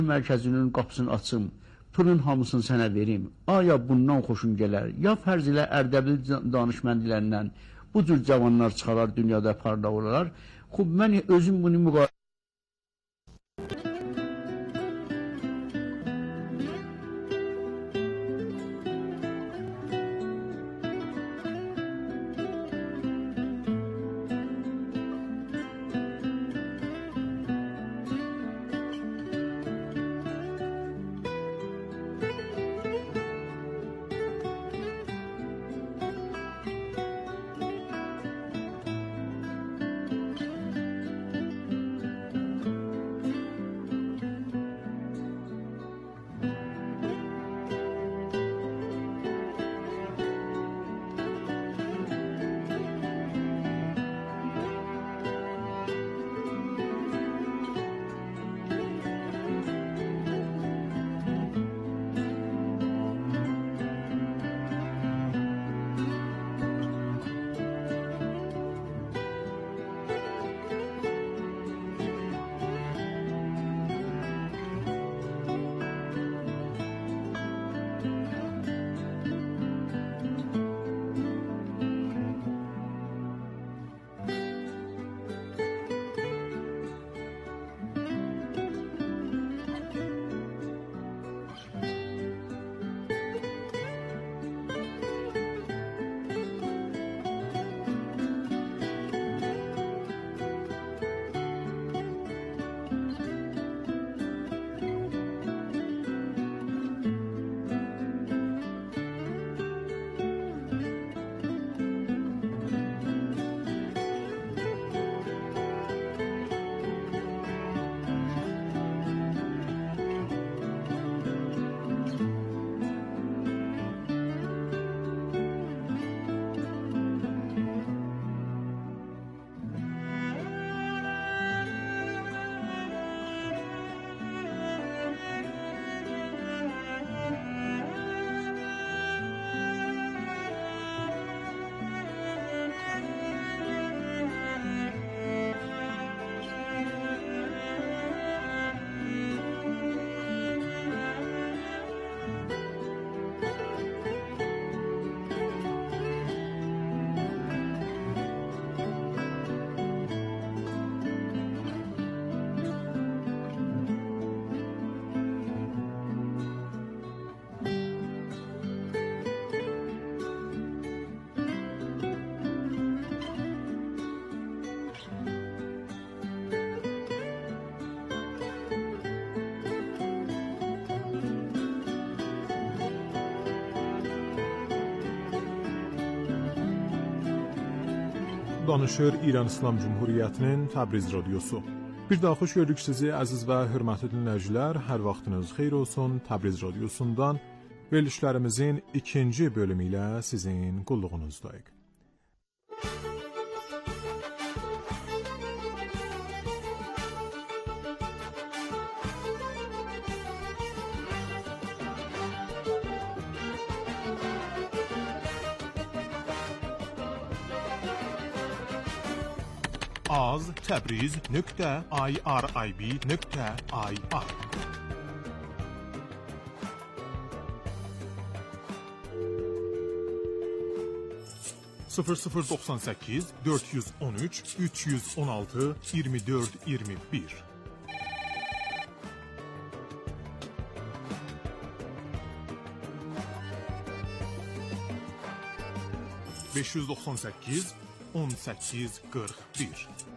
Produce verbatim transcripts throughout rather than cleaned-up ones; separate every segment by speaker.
Speaker 1: mərkəzinin qapısını açım, pulun hamısını sənə verim. Aya bundan xoşun gələr. Ya fərz ilə Ərdəbil danışməndilərindən bu cür cavanlar çıxarar, dünyada parlaq olarlar. Xub, mən özüm bunu müqayisə
Speaker 2: Danışır İran İslam Cumhuriyyətinin Təbriz radiosu. Bir daha xoş gördük sizi əziz və hörmətli dinləyicilər. Hər vaxtınız xeyir olsun. Təbriz radiosundan verilişlərimizin ikinci bölümü ilə sizin qulluğunuzdayıq. az təbriz nöqtə irib nöqtə ir sıfır sıfır doxsan səkkiz dörd yüz on üç üç yüz on altı iyirmi dörd iyirmi bir beş yüz doxsan səkkiz on səkkiz qırx bir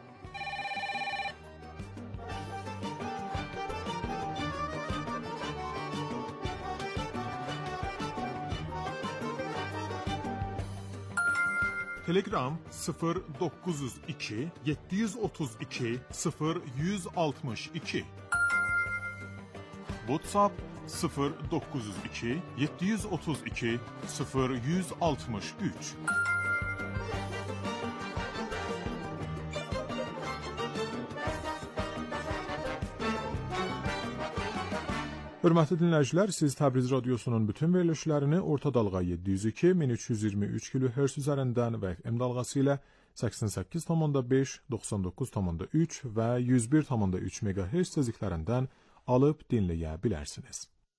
Speaker 2: Telegram sıfır doqquz yüz iki yeddi yüz otuz iki sıfır yüz altmış iki WhatsApp sıfır doqquz yüz iki yeddi yüz otuz iki sıfır yüz altmış üç Hörmətli dinləyicilər, siz Təbriz radiosunun bütün verilişlərini orta dalğa yeddi yüz iki min üç yüz iyirmi üç kilohertz üzərindən və F M dalğası ilə səksən səkkiz nöqtə beş, doxsan doqquz nöqtə üç və yüz bir nöqtə üç megahertz tezliklərindən alıb dinləyə bilərsiniz.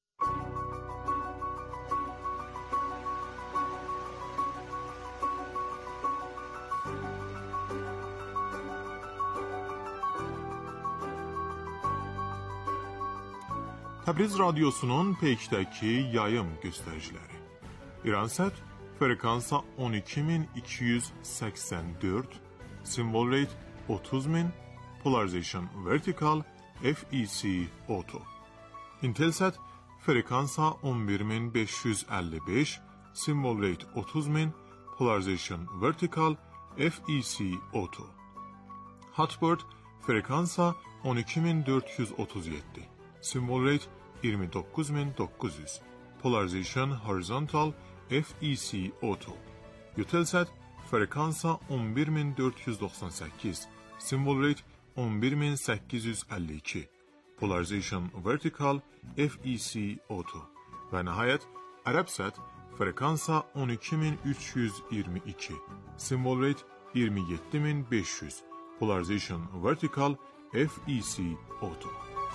Speaker 2: Təbriz Radyosu'nun peykdəki yayım göstəriciləri. İransat frekansa on iki min iki yüz səksən dörd, symbol rate otuz min, polarization vertical, F E C auto. Intelsat frekansa on bir min beş yüz əlli beş, symbol rate otuz min, polarization vertical, F E C auto. Hotbird frekansa on iki min dörd yüz otuz yeddi, symbol rate iyirmi dokuz min doqquz yüz, polarization horizontal, F E C auto. Eutelsat frekansa on bir min dörd yüz doxsan səkkiz, symbol rate on bir min səkkiz yüz əlli iki, polarization vertical, F E C auto. Və nəhayət Arabsat frekansa on iki min üç yüz iyirmi iki, symbol rate iyirmi yeddi min beş yüz, polarization vertical, F E C auto.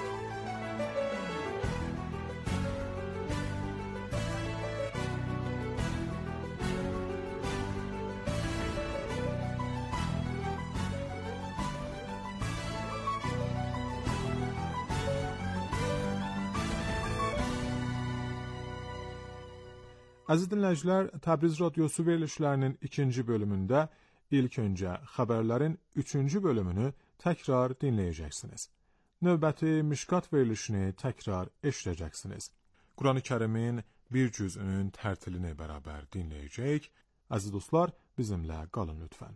Speaker 2: Əziz dinləyicilər, Təbriz Radyosu verilişlərinin ikinci bölümündə ilk öncə xəbərlərin üçüncü bölümünü təkrar dinləyəcəksiniz. Növbəti Mişkat verilişini təkrar eşidəcəksiniz. Quran-ı Kərimin bir cüzünün tərtilini bərabər dinləyəcək. Əziz dostlar, bizimlə qalın lütfən.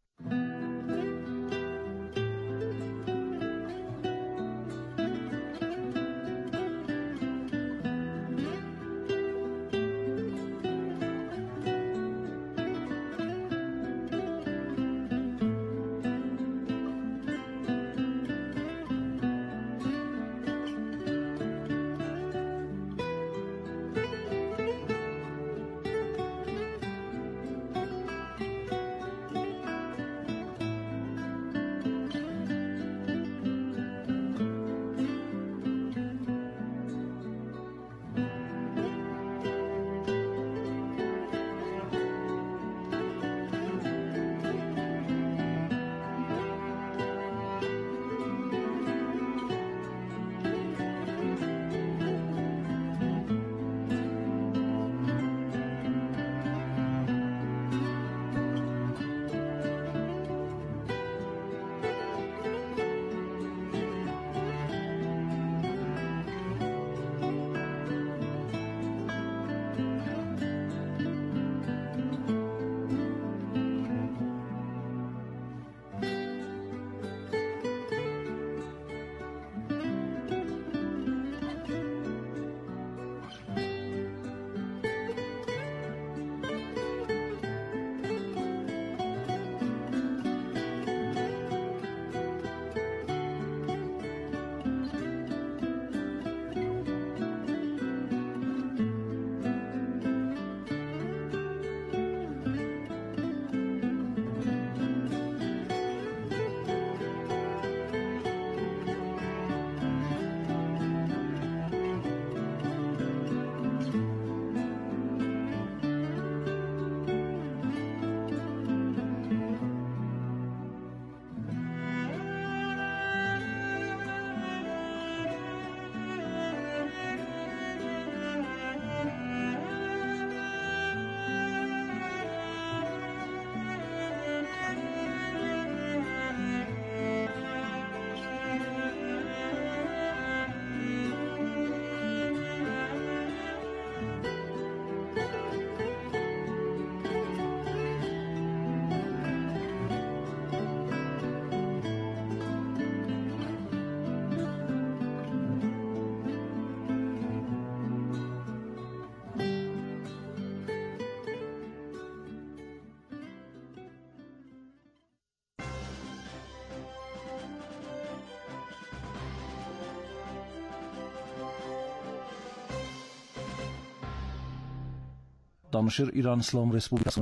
Speaker 3: Danışır İran İslam Respublikası.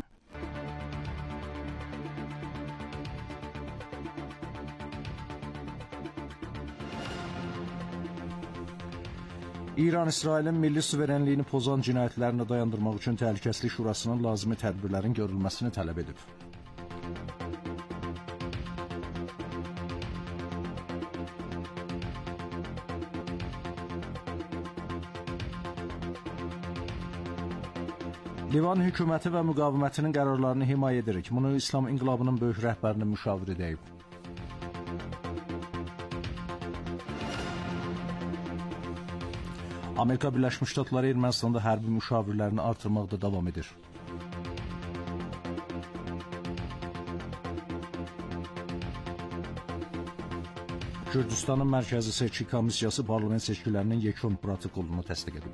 Speaker 3: İran İsrailin milli suverenliyini pozan cinayətlərini dayandırmaq üçün Təhlükəsizlik Şurasının lazımi tədbirlərin görülməsini tələb edib. Livan hökuməti və müqavimətinin qərarlarını himayə edirik. Bunu İslam İnqilabının böyük rəhbərinin müşaviri deyib. Amerika Birləşmiş Ştatları Ermənistanda hərbi müşavirlərini artırmaqda davam edir. Gürcüstanın Mərkəzi Seçki Komissiyası parlament seçkilərinin yekun protokolunu təsdiq edib.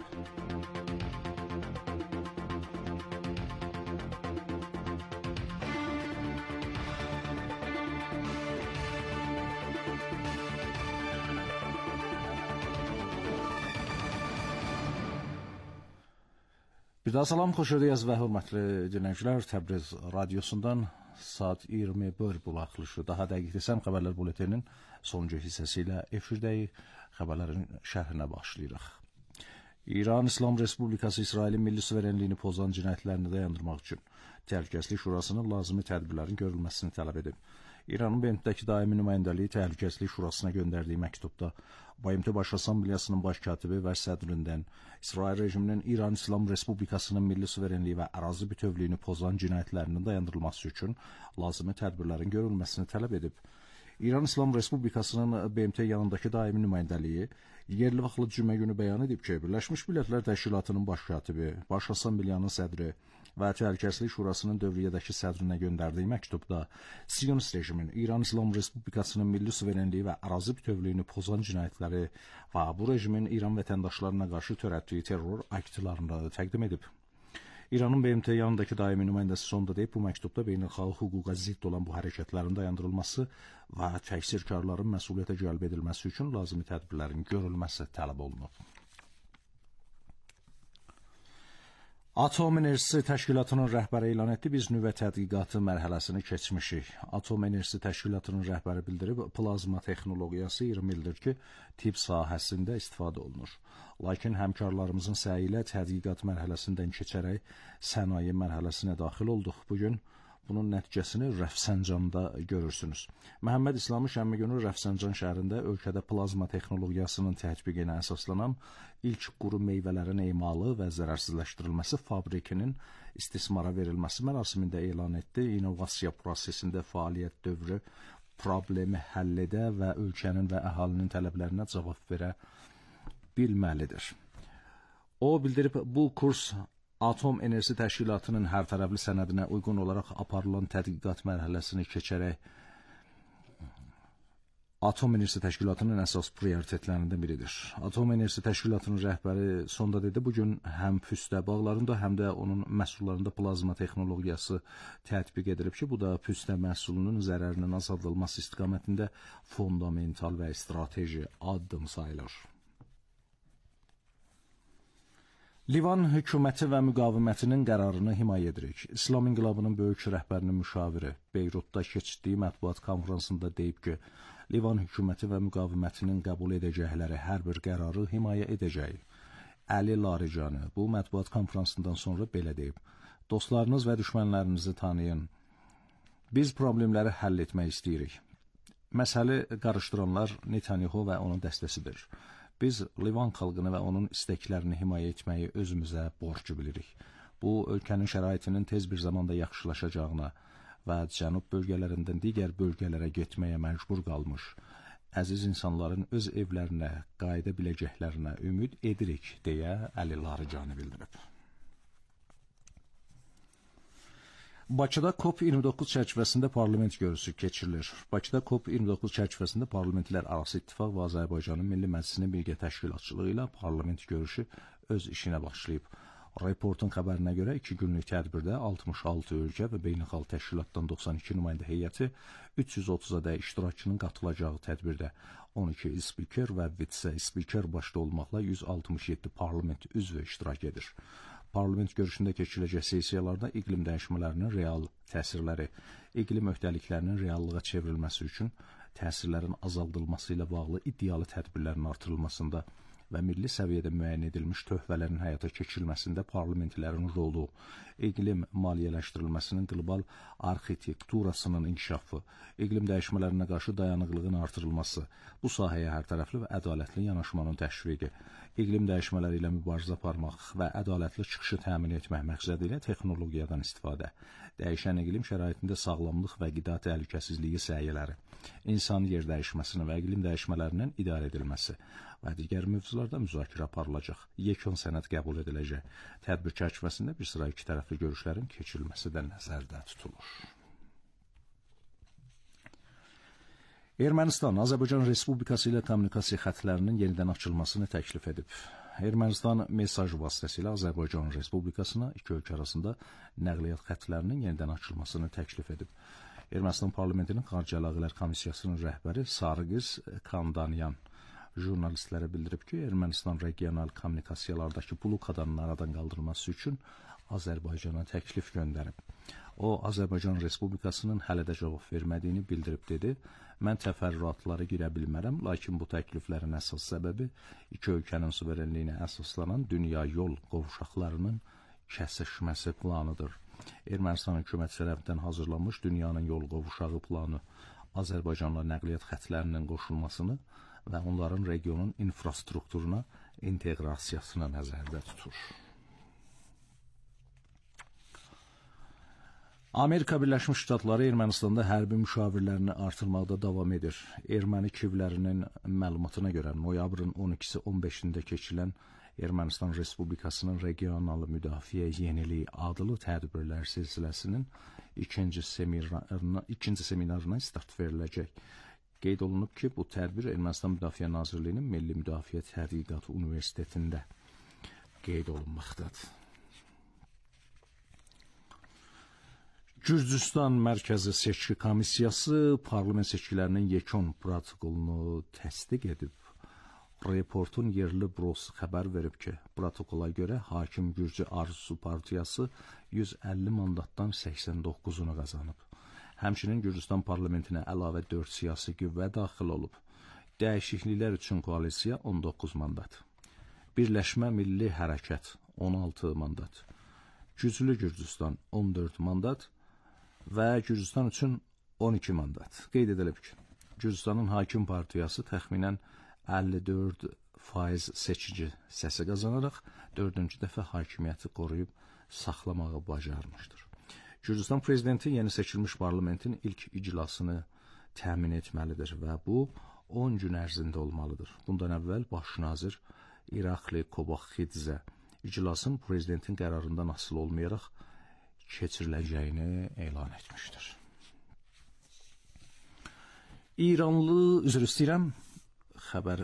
Speaker 3: Bir daha salam, xoş gördük və hörmətli dinləyicilər. Təbriz radiosundan saat iyirmi bir buraxılışı, daha dəqiq desəm xəbərlər buletininin sonuncu hissəsi ilə efirdəyik. Xəbərlərin şərhinə başlayırıq. İran İslam Respublikası İsrailin milli suverenliyini pozan cinayətlərini dayandırmaq üçün Təhlükəsizlik Şurasının lazımi tədbirlərin görülməsini tələb edib. İranın B M T-dəki daimi nümayəndəliyi Təhlükəsizlik Şurasına göndərdiyi məktubda B M T Baş Assambleyasının baş katibi və sədrindən İsrail rejiminin İran İslam Respublikasının milli suverenliyi və ərazi bütövlüyünü pozan cinayətlərinin dayandırılması üçün lazımi tədbirlərin görülməsini tələb edib. İran İslam Respublikasının B M T yanındakı daimi nümayəndəliyi yerli vaxtlı cümə günü bəyan edib ki, Birləşmiş Millətlər Təşkilatının baş katibi, Baş Assambleyanın sədri və Təhlükəsizlik Şurasının dövriyyədəki sədrinə göndərdiyi məktubda Siyonist rejimin İran İslam Respublikasının milli suverenliyi və ərazi bütövlüyünü pozan cinayətləri və bu rejimin İran vətəndaşlarına qarşı törətdiyi terror aktlarını təqdim edib. İranın B M T yanındakı daimi nümayəndəsi sonda deyib, bu məktubda beynəlxalq hüquqa zidd olan bu hərəkətlərin dayandırılması və təqsirkarların məsuliyyətə cəlb edilməsi üçün lazımi tədbirlərin görülməsi tələb olunub. Atom Enerjisi Təşkilatının rəhbəri elan etdi, biz nüvə tədqiqatı mərhələsini keçmişik. Atom Enerjisi Təşkilatının rəhbəri bildirib, plazma texnologiyası iyirmi ildir ki, tibb sahəsində istifadə olunur. Lakin həmkarlarımızın səyi ilə tədqiqat mərhələsindən keçərək sənaye mərhələsinə daxil olduq. Bugün bunun nəticəsini Rəfsəncanda görürsünüz. Məhəmməd İslami şənbə günü Rəfsəncan şəhərində ölkədə plazma texnologiyasının tətbiqinə əsaslanan ilk quru meyvələrin emalı və zərərsizləşdirilməsi fabrikinin istismara verilməsi mərasimində elan etdi. İnnovasiya prosesində fəaliyyət dövrü problemi həll edə və ölkənin və əhalinin tələblərinə cavab verə bilməlidir. O bildirib, bu kurs Atom Enerjisi Təşkilatının hər tərəfli sənədinə uyğun olaraq aparılan tədqiqat mərhələsini keçərək Atom Enerjisi Təşkilatının əsas prioritetlərindən biridir. Atom Enerjisi Təşkilatının rəhbəri sonda dedi, bugün həm püstə bağlarında, həm də onun məhsullarında plazma texnologiyası tətbiq edilib ki, bu da püstə məhsulunun zərərinin azaldılması istiqamətində fundamental və strateji addım sayılır. Livan hökuməti və müqavimətinin qərarını himayə edirik. İslam İnqilabının böyük rəhbərinin müşaviri Beyrutda keçirdiyi mətbuat konfransında deyib ki, Livan hökuməti və müqavimətinin qəbul edəcəkləri hər bir qərarı himayə edəcək. Əli Laricani bu mətbuat konfransından sonra belə deyib. Dostlarınız və düşmənlərinizi tanıyın. Biz problemləri həll etmək istəyirik. Məsələ qarışdıranlar Netanyahu və onun dəstəsidir. Biz Livan xalqını və onun istəklərini himayə etməyi özümüzə borcu bilirik. Bu, ölkənin şəraitinin tez bir zamanda yaxşılaşacağına və cənub bölgələrindən digər bölgələrə getməyə məcbur qalmış əziz insanların öz evlərinə qayıda biləcəklərinə ümid edirik, deyə Əli Laricani bildirib. Bakıda COP iyirmi doqquz çərçivəsində parlament görüşü keçirilir. Bakıda COP iyirmi doqquz çərçivəsində Parlamentlər Arası İttifaq və Azərbaycanın Milli Məclisinin birgə təşkilatçılığı ilə parlament görüşü öz işinə başlayıb. Reportun xəbərinə görə iki günlük tədbirdə altmış altı ölkə və beynəlxalq təşkilatdan doxsan iki nümayəndə heyəti üç yüz otuz'a da iştirakçının qatılacağı tədbirdə on iki spiker və vitse-spiker başda olmaqla yüz altmış yeddi parlament üzvü iştirak edir. Parlament görüşündə keçiriləcək sessiyalarda iqlim dəyişmələrinin real təsirləri, iqlim öhdəliklərinin reallığa çevrilməsi üçün təsirlərin azaldılması ilə bağlı iddialı tədbirlərin artırılmasında və milli səviyyədə müəyyən edilmiş töhfələrin həyata keçirilməsində parlamentlərin rolu, iqlim maliyyələşdirilməsinin qlobal arxitekturasının inkişafı, iqlim dəyişmələrinə qarşı dayanıqlığın artırılması, bu sahəyə hərtərəfli və ədalətli yanaşmanın təşviqi, iqlim dəyişmələri ilə mübarizə aparmaq və ədalətli çıxışı təmin etmək məqsədi ilə texnologiyadan istifadə, dəyişən iqlim şəraitində sağlamlıq və qida təhlükəsizliyi səhiyyələri, insan yer dəyişməsinin və iqlim dəyişmələrinin idarə edilməsi və digər mövzularda müzakirə aparılacaq, yekun sənəd qəbul ediləcək. Tədbir çərçivəsində bir sıra iki tərəfli görüşlərin keçirilməsi də nəzərdə tutulur. Ermənistan Azərbaycan Respublikası ilə kommunikasiya xətlərinin yenidən açılmasını təklif edib. Ermənistan mesaj vasitəsilə Azərbaycan Respublikasına iki ölkə arasında nəqliyyat xətlərinin yenidən açılmasını təklif edib. Ermənistan Parlamentinin Xarici Əlaqələr Komissiyasının rəhbəri Sarıqız Kandanyan jurnalistlərə bildirib ki, Ermənistan regional kommunikasiyalardakı blokadanın aradan qaldırılması üçün Azərbaycana təklif göndərib. O, Azərbaycan Respublikasının hələ də cavab vermədiyini bildirib dedi. Mən təfərrüatlara girə bilmərəm, lakin bu təkliflərin əsas səbəbi iki ölkənin suverenliyinə əsaslanan dünya yol qovşaqlarının kəsişməsi planıdır. Ermənistan hökuməti tərəfindən hazırlanmış dünyanın yol qovşağı planı Azərbaycanla nəqliyyat xətlərinin qoşulmasını və onların regionun infrastrukturuna inteqrasiyasını nəzərdə tutur. Amerika Birləşmiş Ştatları Ermənistanda hərbi müşavirlərini artırmaqda davam edir. Erməni kivlərinin məlumatına görə noyabrın on ikisi on beşində keçilən Ermənistan Respublikasının regional müdafiə yeniliyi adlı tədbirlər silsiləsinin ikinci seminarına, ikinci seminarına start veriləcək. Qeyd olunub ki, bu tədbir Ermənistan Müdafiə Nazirliyinin Milli Müdafiə Tədqiqat Universitetində qeyd olunmaqdadır. Gürcüstan Mərkəzi Seçki Komissiyası parlament seçkilərinin yekun protokolunu təsdiq edib. Reportun yerli bürosu xəbər verib ki, protokola görə Hakim Gürcü Arzusu Partiyası yüz əlli mandatdan səksən doqquzunu qazanıb. Həmçinin Gürcüstan parlamentinə əlavə dörd siyasi qüvvə daxil olub. Dəyişikliklər üçün koalisiya on doqquz mandat. Birləşmə Milli Hərəkət on altı mandat. Güclü Gürcüstan on dörd mandat və Gürcüstan üçün on iki mandat. Qeyd edilib ki, Gürcüstanın Hakim Partiyası təxminən əlli dörd faiz seçici səsi qazanaraq dördüncü dəfə hakimiyyəti qoruyub saxlamağı bacarmışdır. Gürcüstan prezidenti yeni seçilmiş parlamentin ilk iclasını təmin etməlidir və bu on gün ərzində olmalıdır. Bundan əvvəl baş nazir İrakli Kobaxidzə iclasın prezidentin qərarından asılı olmayaraq keçiriləcəyini elan etmişdir. İranlı, üzr istəyirəm, xəbər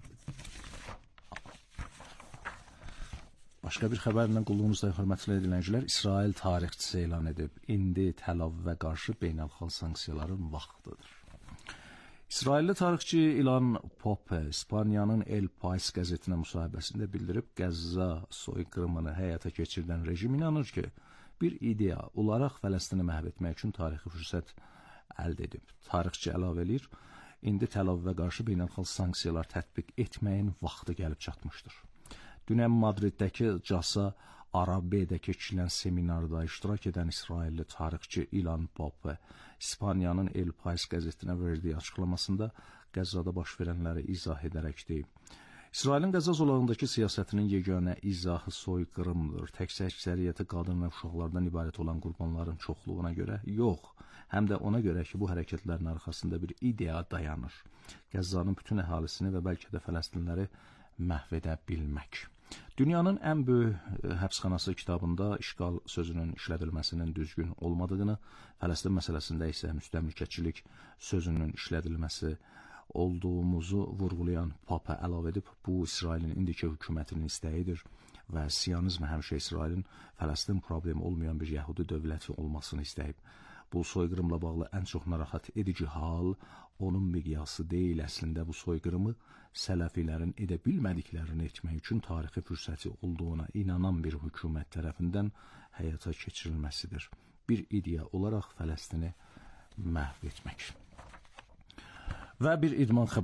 Speaker 3: Başqa bir xəbərlə qulluğunuzda hörmətli dinləyicilər, İsrail tarixçisi elan edib, indi Təl-Əvivə qarşı beynəlxalq sanksiyaların vaxtıdır. İsrailli tarixçi İlan Pope İspaniyanın El Pais qəzetinə müsahibəsində bildirib, Qəzza soyqırımını həyata keçirdən rejim inanır ki, bir ideya olaraq Fələstini məhv etmək üçün tarixi fürsət əldə edib. Tarixçi əlavə edir, indi Təl-Əvivə qarşı beynəlxalq sanksiyalar tətbiq etməyin vaxtı gəlib çatmışdır. Dünən Madriddəki Casa Arabe'də keçirilən seminarda iştirak edən İsrailli tarixçi İlan Pope İspaniyanın El Pais qəzetinə verdiyi açıqlamasında Qəzzada baş verənləri izah edərək deyib. İsrailin Qəzza zolağındakı siyasətinin yeganə izahı soyqırımdır. Təkcə əksəriyyəti qadın və uşaqlardan ibarət olan qurbanların çoxluğuna görə yox, həm də ona görə ki, bu hərəkətlərin arxasında bir ideya dayanır. Qəzzanın bütün əhalisini və bəlkə də Fələstinləri məhv edə bilmək. Dünyanın ən böyük həbsxanası kitabında işğal sözünün işlədilməsinin düzgün olmadığını, Fələstin məsələsində isə müstəmləkəçilik sözünün işlədilməsi olduğumuzu vurğulayan Papa əlavə edib, bu İsrailin indiki hökumətinin istəyidir və Siyonizm həmişə İsrailin Fələstin problemi olmayan bir yəhudi dövləti olmasını istəyib. Bu soyqırımla bağlı ən çox narahat edici hal onun miqyası deyil, əslində bu soyqırımı sələfilərin edə bilmədiklərini etmək üçün tarixi fürsəti olduğuna inanan bir hökumət tərəfindən həyata keçirilməsidir. Bir ideya olaraq Fələstini məhv etmək. Və bir idman xəbəri.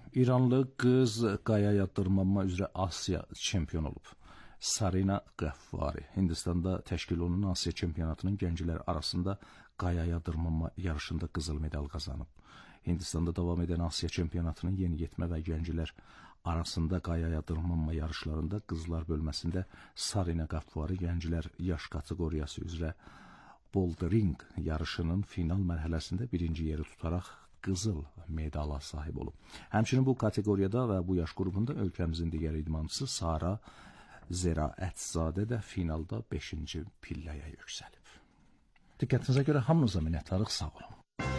Speaker 3: İranlı qız qayaya dırmanma üzrə Asiya çempion olub. Sarina Qaffari Hindistanda təşkil olunan Asiya çempionatının gənclər arasında qayaya dırmanma yarışında qızıl medal qazanıb. Hindistanda davam edən Asiya çempionatının yeniyetmə və gənclər arasında qayaya dırmanma yarışlarında qızlar bölməsində Sarina Qaffari gənclər yaş kateqoriyası üzrə bouldering yarışının final mərhələsində birinci yeri tutaraq qızıl medala sahib olub. Həmçinin bu kateqoriyada və bu yaş qrupunda ölkəmizin digər idmançısı Sara Ziraətzadə də finalda beşinci pilləyə yüksəlib. Diqqətinizə görə hamınıza minnətdarıq, sağ olun.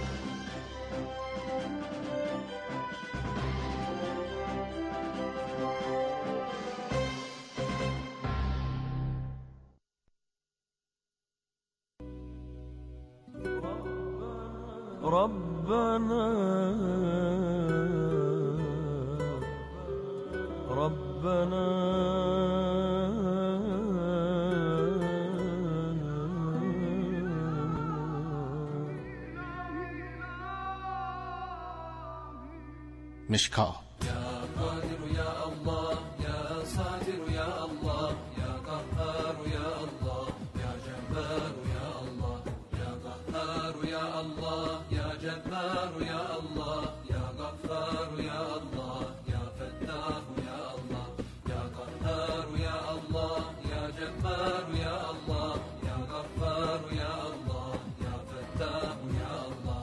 Speaker 4: ربنا ربنا
Speaker 3: مشکا
Speaker 4: يا قادر يا الله يا صادر يا الله يا قهار يا الله يا جبار يا الله يا قهار يا الله يا جبار يا الله يا غفار يا الله يا فتاح يا الله يا قهار يا الله يا جبار يا الله يا غفار يا الله يا فتاح يا الله.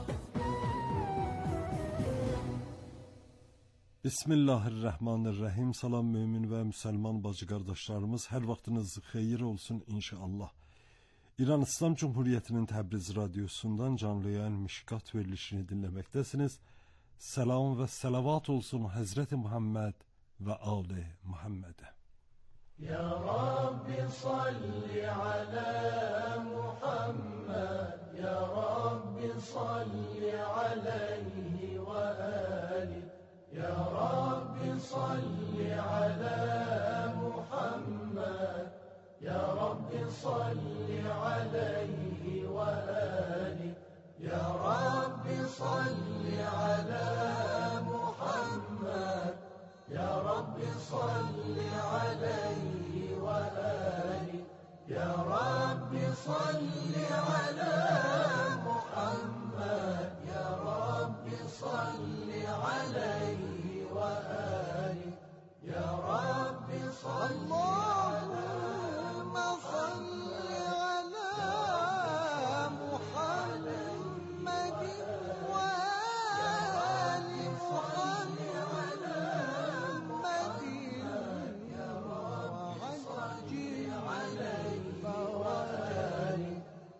Speaker 5: Bismillahirrahmanirrahim. Salam mümin və müsəlman bacı qardaşlarımız, hər vaxtınız xeyir olsun inşallah. İran İslam Cumhuriyyətinin Təbriz radiosundan canlı yayın Mişkat verilişini dinləməkdəsiniz. Salam və salavat olsun Həzrəti Muhammed və Ali Muhammedə.
Speaker 6: Ya Rabbi salli ala Muhammed, Ya Rabbi salli alayhi və ali. Ya Rabbi salli ala Muhammed, Ya Rabbi salli alayhi və ali. Ya Rabbi salli ala Muhammed, Ya Rabbi salli alayhi və ali. Ya Rabbi salli ala Muhammed, Ya Rabbi salli alayhi və ali. Ya Rabbi salli Allahümme salli ala Muhammedin ve ali Muhammedin ya Rabbi salli alayhi və ali.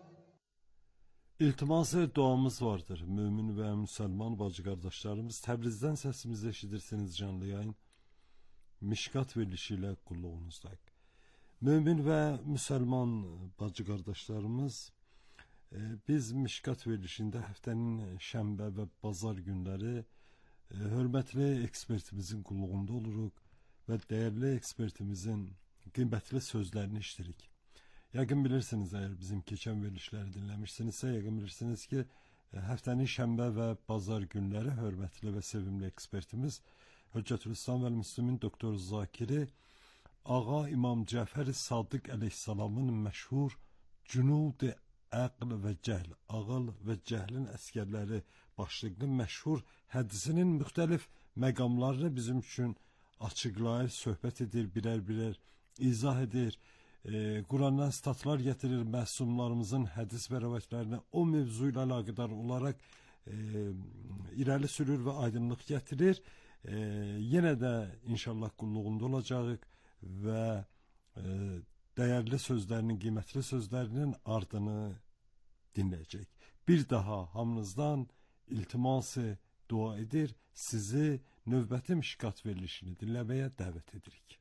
Speaker 5: İltiması duamız vardır. Mümin və müsəlman bacı qardaşlarımız, Təbrizdən səsimizi eşidirsiniz canlı yayın. Mişkat verilişi ilə qulluğunuzdayıq. Mümin və müsəlman bacı qardaşlarımız, e, biz Mişkat verilişində həftənin şənbə və bazar günləri e, hörmətli ekspertimizin qulluğunda oluruq və dəyərli ekspertimizin qiymətli sözlərini işləyirik. Yəqin bilirsiniz, əgər bizim keçən verilişləri dinləmişsinizsə, yəqin bilirsiniz ki, həftənin şənbə və bazar günləri hörmətli və sevimli ekspertimiz Hüccətülislam və Müslümin doktor Zakiri Ağa İmam Cəfər Sadiq əleyhissalamın məşhur Cünud-i Əql və Cəhl, ağıl və cəhlin əskərləri başlıqlı məşhur hədisinin müxtəlif məqamlarını bizim üçün açıqlayır, söhbət edir, birər-birər izah edir. E, Qurandan statlar getirir, məsumlarımızın hədis və rəvayətlərini o mövzu ilə əlaqədar olaraq e, irəli sürür və aydınlıq gətirir. E, yenə də inşallah qulluğunda olacağıq və e, dəyərli sözlərinin, qiymətli sözlərinin ardını dinləyəcək. Bir daha hamınızdan iltiması dua edir, sizi növbəti Mişkat verilişini dinləməyə dəvət edirik.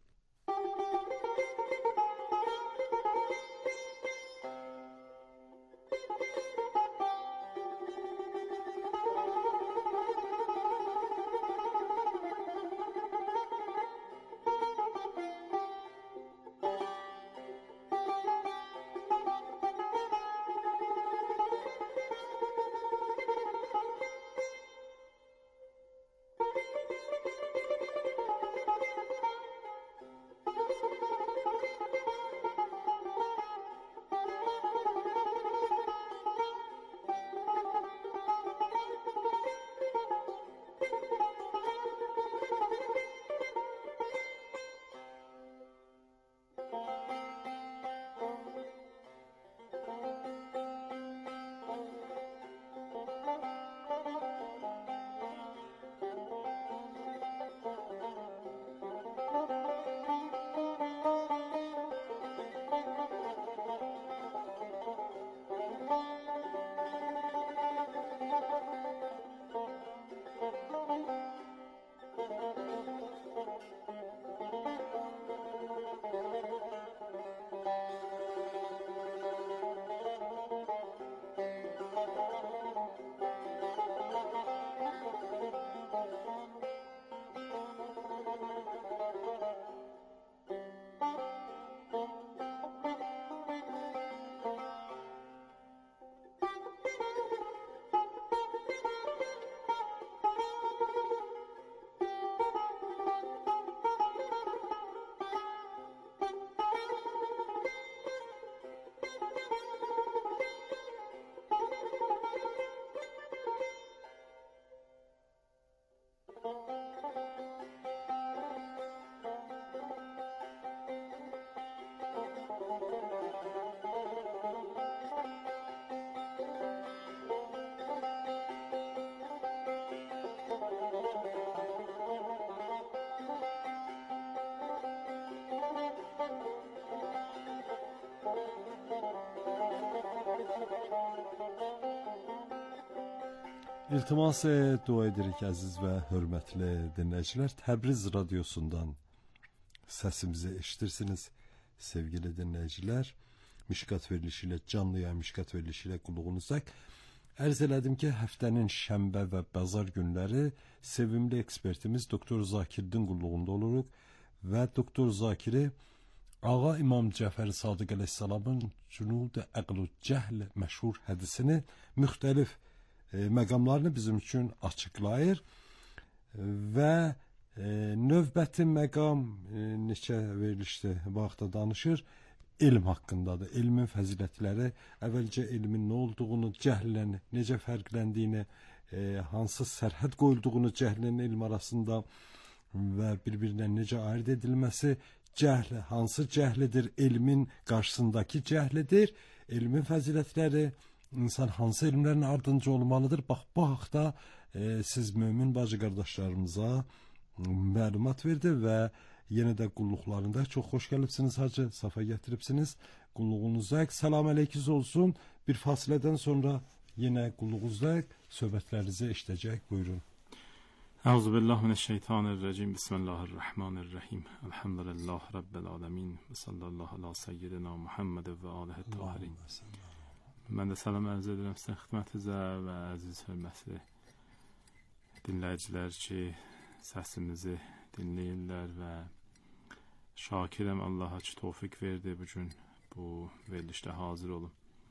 Speaker 5: İltimas dua edirik əziz və hörmətli dinləyicilər. Təbriz radiosundan səsimizi eşidirsiniz sevgili dinləyicilər. Mişqat verilişi ilə, canlı yayın mişqat verilişi ilə qulluğunuzdayıq. Ərz elədim ki, həftənin şənbə və bazar günləri sevimli ekspertimiz Doktor Zakirdin qulluğunda oluruq və Doktor Zakiri Ağa İmam Cəfər Sadiq əleyhissalamın Cünud-i Əql-ü Cəhl məşhur hədisini müxtəlif e, məqamlarını bizim üçün açıqlayır və e, növbəti məqam e, neçə verilişdə vaxtda danışır, elm haqqındadır. Elmin fəzilətləri, əvvəlcə elmin nə olduğunu, cəhllə necə fərqləndiyini, e, hansı sərhəd qoyulduğunu cəhlin elm arasında və bir-birinə necə ayırt edilməsi, cəhl hansı cəhlidir, elmin qarşısındakı cəhlidir, elmin fəzilətləri, insan hansı elmlərin ardınca olmalıdır. Bax, bu haqda e, siz mömin bacı qardaşlarımıza məlumat verdi və yenə də qulluqlarında çox xoş gəlibsiniz hacı, safa gətiribsiniz. Qulluğunuzdayıq, salam əleykiz olsun. Bir fasilədən sonra yenə qulluğuzdayıq, söhbətlərinizi eşidəcək, buyurun.
Speaker 7: Euzu billahi mineşşeytanirracim. Bismillahirrahmanirrahim. Elhamdülillahi rabbil alamin. Və sallallahu ala seyyidina Muhammed və alihi tahirin. Mən də salam ərz edirəm sizin xidmətinizə və əziz hörmətli dinləyicilər ki, səsimizi dinləyirlər və şakirəm Allaha ki, tövfik verdi bu gün bu verilişdə hazır olum.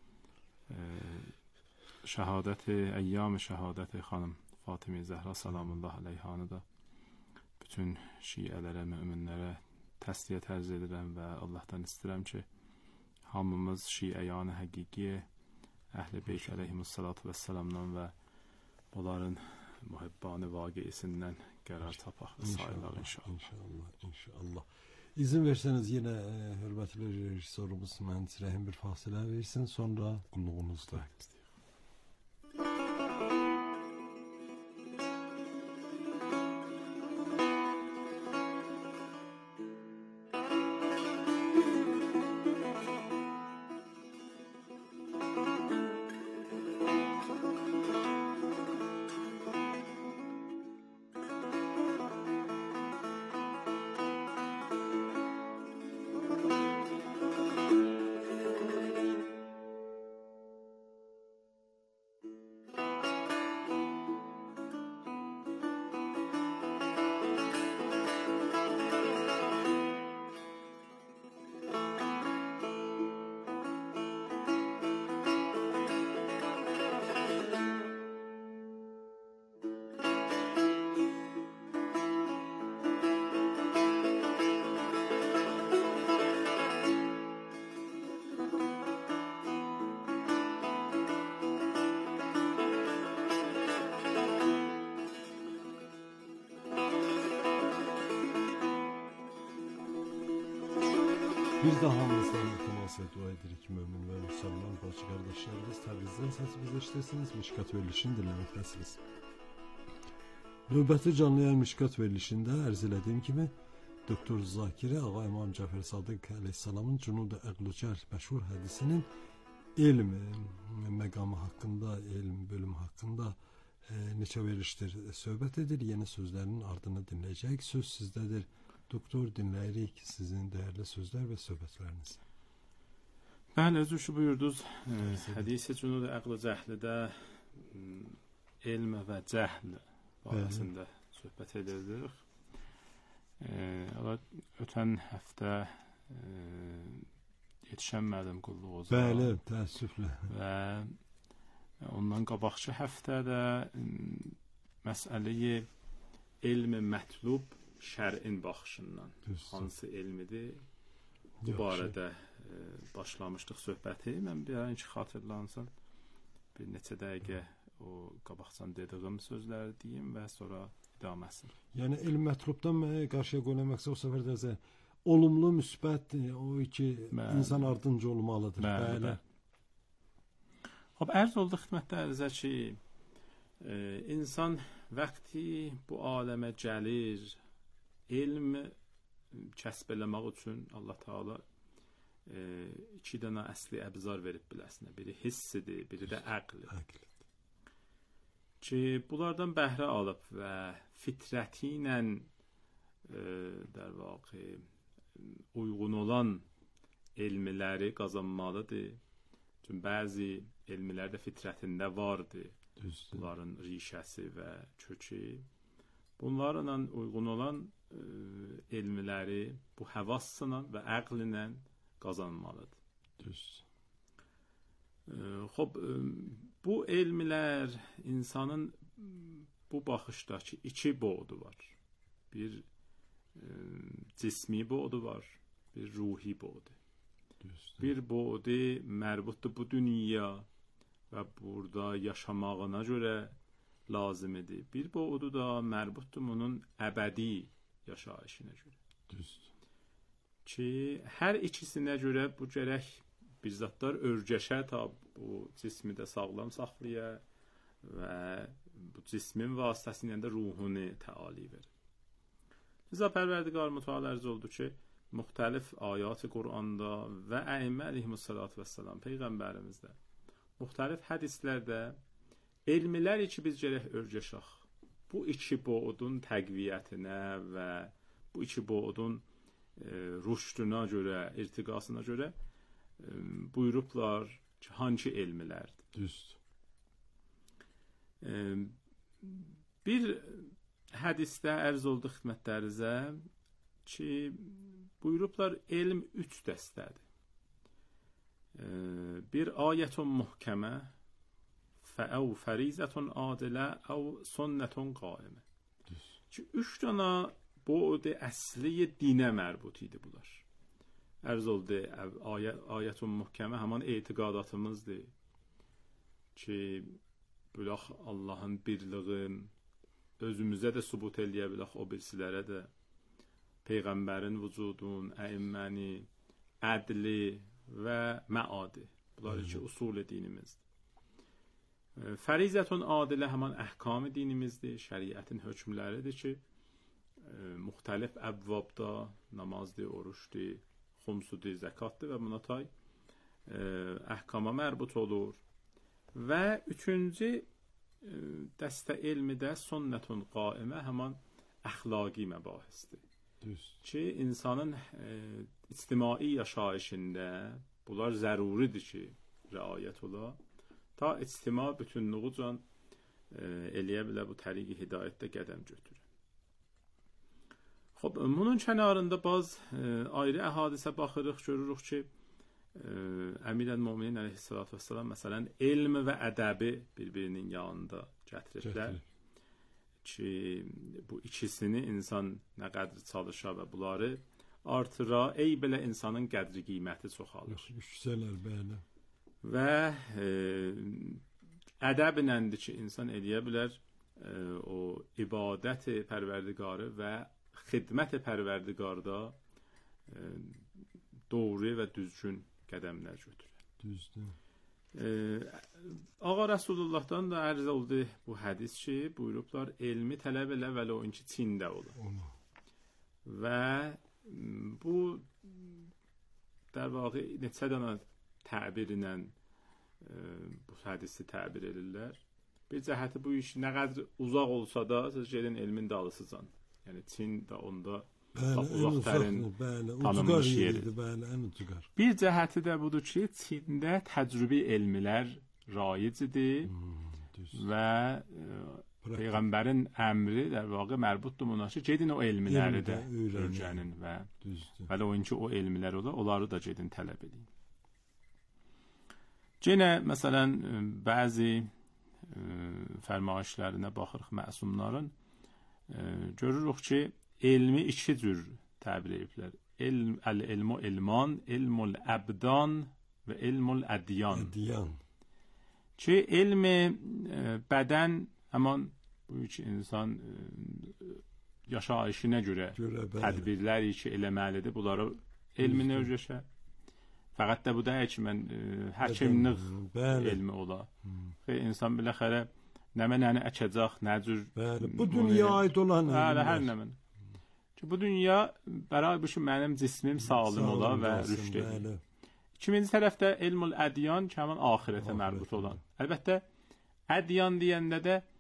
Speaker 7: Şəhadəti, əyyam-ı şəhadəti xanım Fatimə Zəhra salamullah əleyhanı da bütün şiələrə, möminlərə təsliyyət ərz edirəm və Allahdan istəyirəm ki, hamımız şiəyanı həqiqiyə Əhl-i Beyt əleyhimussalatu vəssalamdan və onların muhibbanı vaqiisindən qərar tapaq və sayılaq inşallah.
Speaker 5: İnşallah, inşallah. İzin verseniz yenə e, hörmətli rejissorumuz mühəndis Rəhim bir fasilə versin, sonra qulluğunuzda. Bir daha hamımızdan iltimas dua edirik mömin və müsəlman bacı qardaşlarımız. Təbrizdən səsimizi eşidirsiniz, Mişqat verilişini dinləməkdəsiniz. Növbəti canlı yayın Mişqat verilişində ərz elədiyim kimi Doktor Zakiri Ağa İmam Cəfər Sadiq əleyhissalamın Cünud-i Əql-ü Cəhl məşhur hədisinin elm məqamı haqqında, elm bölümü haqqında e, neçə verilişdir söhbət edir. Yeni sözlərinin ardını dinləyəcək. Söz sizdədir. Doktor, dinləyirik sizin dəyərli sözlər və söhbətləriniz.
Speaker 7: Bəli, özü şu buyurdunuz, hədisi Cünud-i Əql-ü Cəhlidə elm və cəhl barəsində söhbət edirdik. E, ötən həftə e, yetişənmədim qulluğuza.
Speaker 5: Bəli, təəssüflə.
Speaker 7: Və ondan qabaqçı həftədə məsələyi elm mətlub şərin baxışından Düzdür. Hansı elmidir bu Yox, barədə e, başlamışdıq söhbəti. Mən bir an ki xatırlansın bir neçə dəqiqə o qabaqcan dediyim sözləri deyim və sonra idaməsini.
Speaker 5: Yəni elm mətlubdan qarşıya qoyulan məqsəd o səfər dəzə olumlu, müsbət, o ki bəli. İnsan ardınca olmalıdır. Bəli. Bəli. Hop,
Speaker 7: ərz oldu xidmətdə ərzə ki e, insan vaxtı bu aləmə gəlir, elm kəsb eləmək üçün Allah Taala e, iki dənə əsli əbzar verib biləsinə. Biri hissidir, biri də əql. ki, bunlardan bəhrə alıb və fitrəti ilə e, در واقع uyğun olan elmləri qazanmalıdır. Çünki bəzi elmlər də fitrətində vardır.
Speaker 5: Düzdür.
Speaker 7: Bunların rişəsi və kökü. Bunlarla uyğun olan e, elmləri bu həvassla və əqllə qazanmalıdır.
Speaker 5: Düzdür.
Speaker 7: Xob, bu elmlər insanın bu baxışdakı iki boğdu var. Bir e, cismi boğdu var, bir ruhi boğdu.
Speaker 5: Düzdür.
Speaker 7: Bir boğdu mərbutdur bu dünya və burada yaşamağına görə lazimidir. Bir boğdu da mərbutdur bunun əbədi yaşayışına görə.
Speaker 5: Düzdür.
Speaker 7: Ki, hər ikisinə görə bu gərək bir zatlar örgəşə ta bu cismi də sağlam saxlaya və bu cismin vasitəsilə də ruhunu təali verir. Liza Pərverdigar mütəala ərz oldu ki, müxtəlif ayat-ı Quranda və əimmə əleyhimussalatu vəssalam Peyğəmbərimizdə müxtəlif hədislərdə elmlər iki biz gərək örgəşək. Bu iki boğdun təqviyyətinə və bu iki boğdun e, rüşduna görə, irtiqasına görə e, buyurublar ki, hangi elmlərdir?
Speaker 5: Düzdür.
Speaker 7: E, bir hədisdə ərz oldu xidmətlərinizə ki, buyurublar elm üç dəstədir. E, bir ayətun muhkəmə fəəv fərizətun adilə əv sünnətun qaimə. Ki, üç dana bu'd əsli dinə mərbut idi bunlar. Ərz oldu, ayət, ayətun muhkəmə həman etiqadatımızdır ki, bülək Allahın birliğin özümüzə də subut eləyə bilək, o birisilərə də Peyğəmbərin vücudun, əimməni, ədli və məadi. Bunlar iki usul dinimizdir. Fərizətun adilə həman əhkam dinimizdir, şəriətin hökmləridir ki, müxtəlif əbvabda namazdır, oruçdur, xumsudur, zəkatdır və buna tay əhkama mərbut olur. Və üçüncü dəstə elmidə sünnətun qaimə həman əxlaqi məbahisdir.
Speaker 5: Düz.
Speaker 7: Ki, insanın e, ictimai yaşayışında bunlar zəruridir ki, riayət ola. Ta ictima bütünlüğü can e, eləyə bilə bu təriqi hidayətdə qədəm götürür. Xob, bunun kənarında baz e, ayrı əhadisə baxırıq, görürük ki, e, Əmir el-Müminin əleyhissalatu vesselam məsələn elm və ədəbi bir-birinin yanında gətiriblər. Ki, bu ikisini insan nə qədər çalışa və bunları artıra, ey belə insanın qədri qiyməti çoxalır.
Speaker 5: Yüksələr, bəli.
Speaker 7: Və e, ədəbinəndir ki, insan eləyə bilər e, o ibadət-i pərverdigarı və xidmət-i pərverdigarda e, doğru və düzgün qədəmlər götürür.
Speaker 5: Düzdür.
Speaker 7: Ee, Ağa Rəsulullahdan da ərz oldu bu hədis ki, buyurublar, elmi tələb elə vələ o inki Çində olur. Və bu der vaxtı neçə dənə təbir ilə e, bu hədisi təbir edirlər. Bir cəhəti bu iş nə qədər uzaq olsa da siz gedin elmin dalısıcan. Yəni Çin də onda uzaqların tanınmış yeridir.
Speaker 5: Bəli, ən ucqar.
Speaker 7: Bir cəhəti də budur ki, Çində təcrübi elmlər raicidir hmm, və e, Peyğəmbərin əmri der vaxtı mərbutdur buna ki, gedin o elmləri də öyrənin və və də o inki o elmlər ola, onları da gedin tələb edin. Yenə məsələn bəzi e, fərmayişlərinə baxırıq məsumların, e, görürük ki, elmi iki cür təbir ediblər. Elm, el-ilmu ilman, ilmul əbdan və ilmul ədyan.
Speaker 5: Ədyan.
Speaker 7: Ki, elmi e, bədən həman bu iki insan e, yaşayışına görə, görə tədbirləri ki, eləməlidir. Bunları elmini öyrəşə. Fəqət də bu da ki, mən e, həkimlik elmi ola. Xeyr, insan biləxərə nə mənəni əkəcək, nə cür...
Speaker 5: Bəli, bu dünya aid olan
Speaker 7: elmlər. Hər nə mən. Ki, bu dünya bərağı bu ki, mənim cismim sağlam ola və rüşd edir. İkinci tərəfdə elmul ədyan ki, həman ahirətə mərbut olan. Əlbəttə, ədyan deyəndə də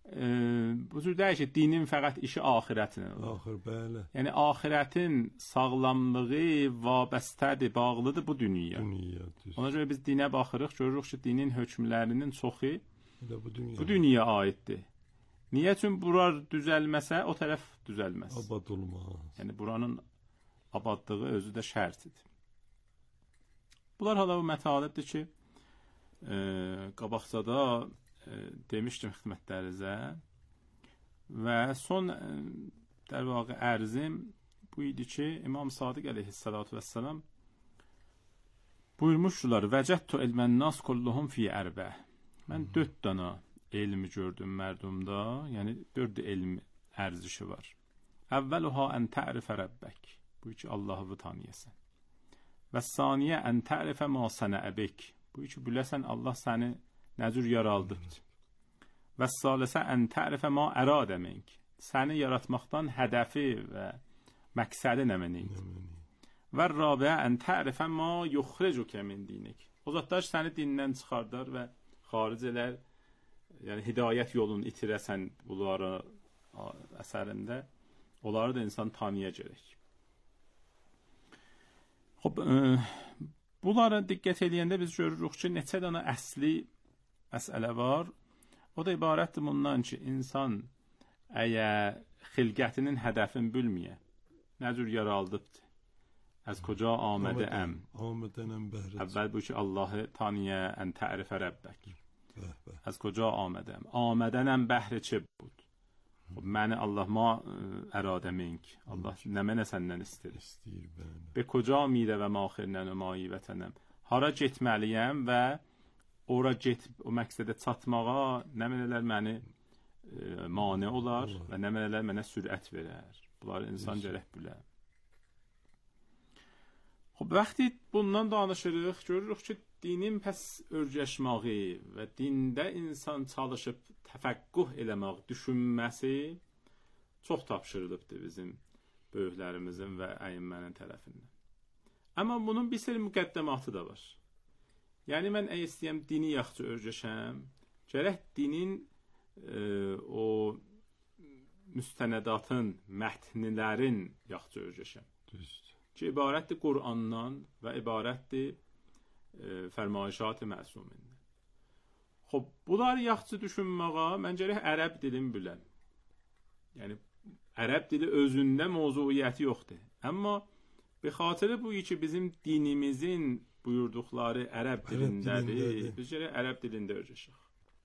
Speaker 7: e, bu cür deyək ki, dinin fəqət işi axirətlə.
Speaker 5: Axır, bəli.
Speaker 7: Yəni axirətin sağlamlığı vabəstədir, bağlıdır bu dünya.
Speaker 5: Dünya. Düz.
Speaker 7: Ona görə biz dinə baxırıq, görürük ki, dinin hökmlərinin çoxu
Speaker 5: Elə bu dünya.
Speaker 7: bu dünyaya aiddir. Niyə? Çünki burar düzəlməsə, o tərəf düzəlməz.
Speaker 5: Abad olmaz.
Speaker 7: Yəni buranın abadlığı özü də şərtidir. Bunlar hala bu mətəlibdir ki, e, qabaqcada e, demişdim xidmətlərinizə və son e, در واقع ərzim bu idi ki, İmam Sadiq əleyhissalatu vesselam buyurmuşdular: "Vəcədtu ilmən nas kulluhum fi ərbə." Mən dörd dənə elmi gördüm mərdumda, yəni dörd elm ərzişi var. Əvvəluha ən ta'rifə rəbbək. Bu ki, Allahı tanıyasan. Və saniyə ən ta'rifə ma sənəə bik. Bu ki, biləsən Allah səni nə cür yaradıb. Və salisə ən ta'rifə ma əradə mink. Səni yaratmaqdan hədəfi və məqsədi nə məniydi. Və rabiə ən ta'rifə ma yuxricuke min dinik. O zatlar səni dindən çıxardar və xaric elər, yəni hidayət yolunu itirəsən bunları əsərində, onları da insan tanıya gərək. Xoş, e, bunlara diqqət edəndə biz görürük ki, neçə dənə əsli məsələ var. O da ibarətdir bundan ki, insan əgər xilqətinin hədəfini bilməyə, nə cür yaralıbdır, az kocə amədə əm,
Speaker 5: Amədənəm bəhrət.
Speaker 7: əvvəl bu ki, Allahı tanıya, ən tərifə rəbbək, az kocə amədəm, amədənəm bəhrə çə bud. Məni Allah ma əradə mink, Allah nə mənə səndən istəyir.
Speaker 5: İstəyir bəli.
Speaker 7: Be kocə midə və maxirnə nümayi vətənəm, hara getməliyəm və ora get, o məqsədə çatmağa nə mənələr məni e, mane olar Allah. Və nə mənələr mənə sürət verər. Bunları insan gərək bilər. Xoş, vaxtı bundan danışırıq, görürük ki, dinin pəs örgəşməyi və dində insan çalışıb təfəqqüh eləmək, düşünməsi çox tapşırılıbdır bizim böyüklərimizin və əyimmənin tərəfindən. Amma bunun bir seri müqəddəmatı da var. Yəni mən əgər istəyəm dini yaxşı örgəşəm, gərək dinin e, o müstənədatın, mətnilərin yaxşı örgəşəm.
Speaker 5: Düzdür.
Speaker 7: Ki, ibarətdir Qur'andan və ibarətdir e, fərmayişat-ı məsumindən. Xoş, bunları yaxşı düşünməğa mən gərək ərəb dilini biləm. Yəni, ərəb dili özündə mövzuiyyəti yoxdur. Amma bir xatirə bu ki, bizim dinimizin buyurduqları ərəb dilindədir. Biz gərək ərəb dilində örgəşək.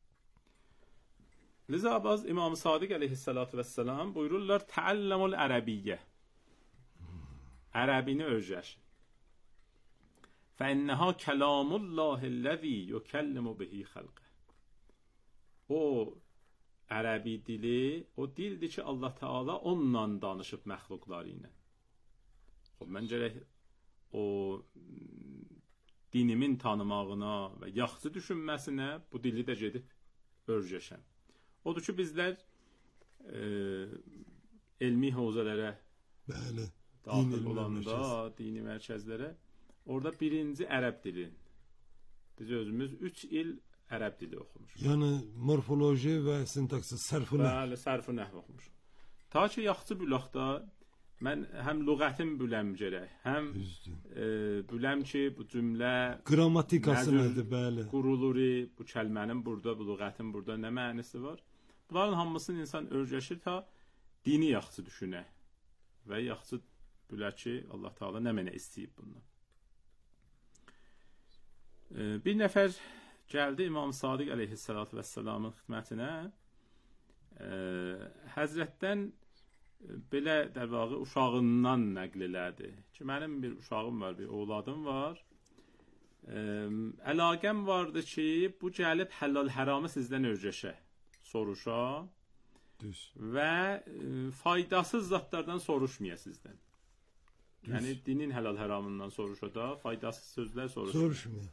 Speaker 7: Liza baz İmam Sadiq əleyhissalatu vesselam buyururlar: "Təallamul ərəbiyyə." Ərəbini örgəşin. فَإِنَّهَا كَلَامُ اللَّهِ الَّذِي يُكَلِّمُ بِهِ خَلْقَهُ. O ərəbi dili, o dildir ki, Allah Teala onunla danışıb məxluqları ilə. Mən gərək o dinimin tanımağına və yaxşı düşünməsinə bu dili də gedib örgəşəm. Odur ki, bizlər e, elmi hövzələrə
Speaker 5: Bəli.
Speaker 7: daxil olanda, dini mərkəzlərə, orada birinci ərəb dili. Biz özümüz üç il ərəb dili oxumuşuq.
Speaker 5: Yəni morfoloji və sintaksi, sərf-ı nəhv.
Speaker 7: Bəli, sərf-ı nəhv oxumuşuq. Ta ki, yaxşı bülaqda mən həm lüğətim büləm gərək, həm e, büləm ki, bu cümlə
Speaker 5: qrammatikası nədir, bəli.
Speaker 7: Qurulur, bu kəlmənin burada, bu lüğətin burada nə mənisi var. Bunların hamısını insan örgəşir ta dini yaxşı düşünə və yaxşı bilər ki, Allah Teala nə mənə istəyib bundan. E, bir nəfər gəldi İmam Sadiq əleyhissalatu vesselamın xidmətinə. E, Həzrətdən belə der vaxtı uşağından nəql elədi ki, mənim bir uşağım var, bir oğladım var. E, əlaqəm vardı ki, bu gəlib həlal həramı sizdən örgəşə, soruşa.
Speaker 5: Düz.
Speaker 7: Və e, faydasız zatlardan soruşmaya sizdən. Düz. Yəni dinin həlal həramından soruşa da faydasız sözlər soruşmaya.
Speaker 5: Soruşmaya.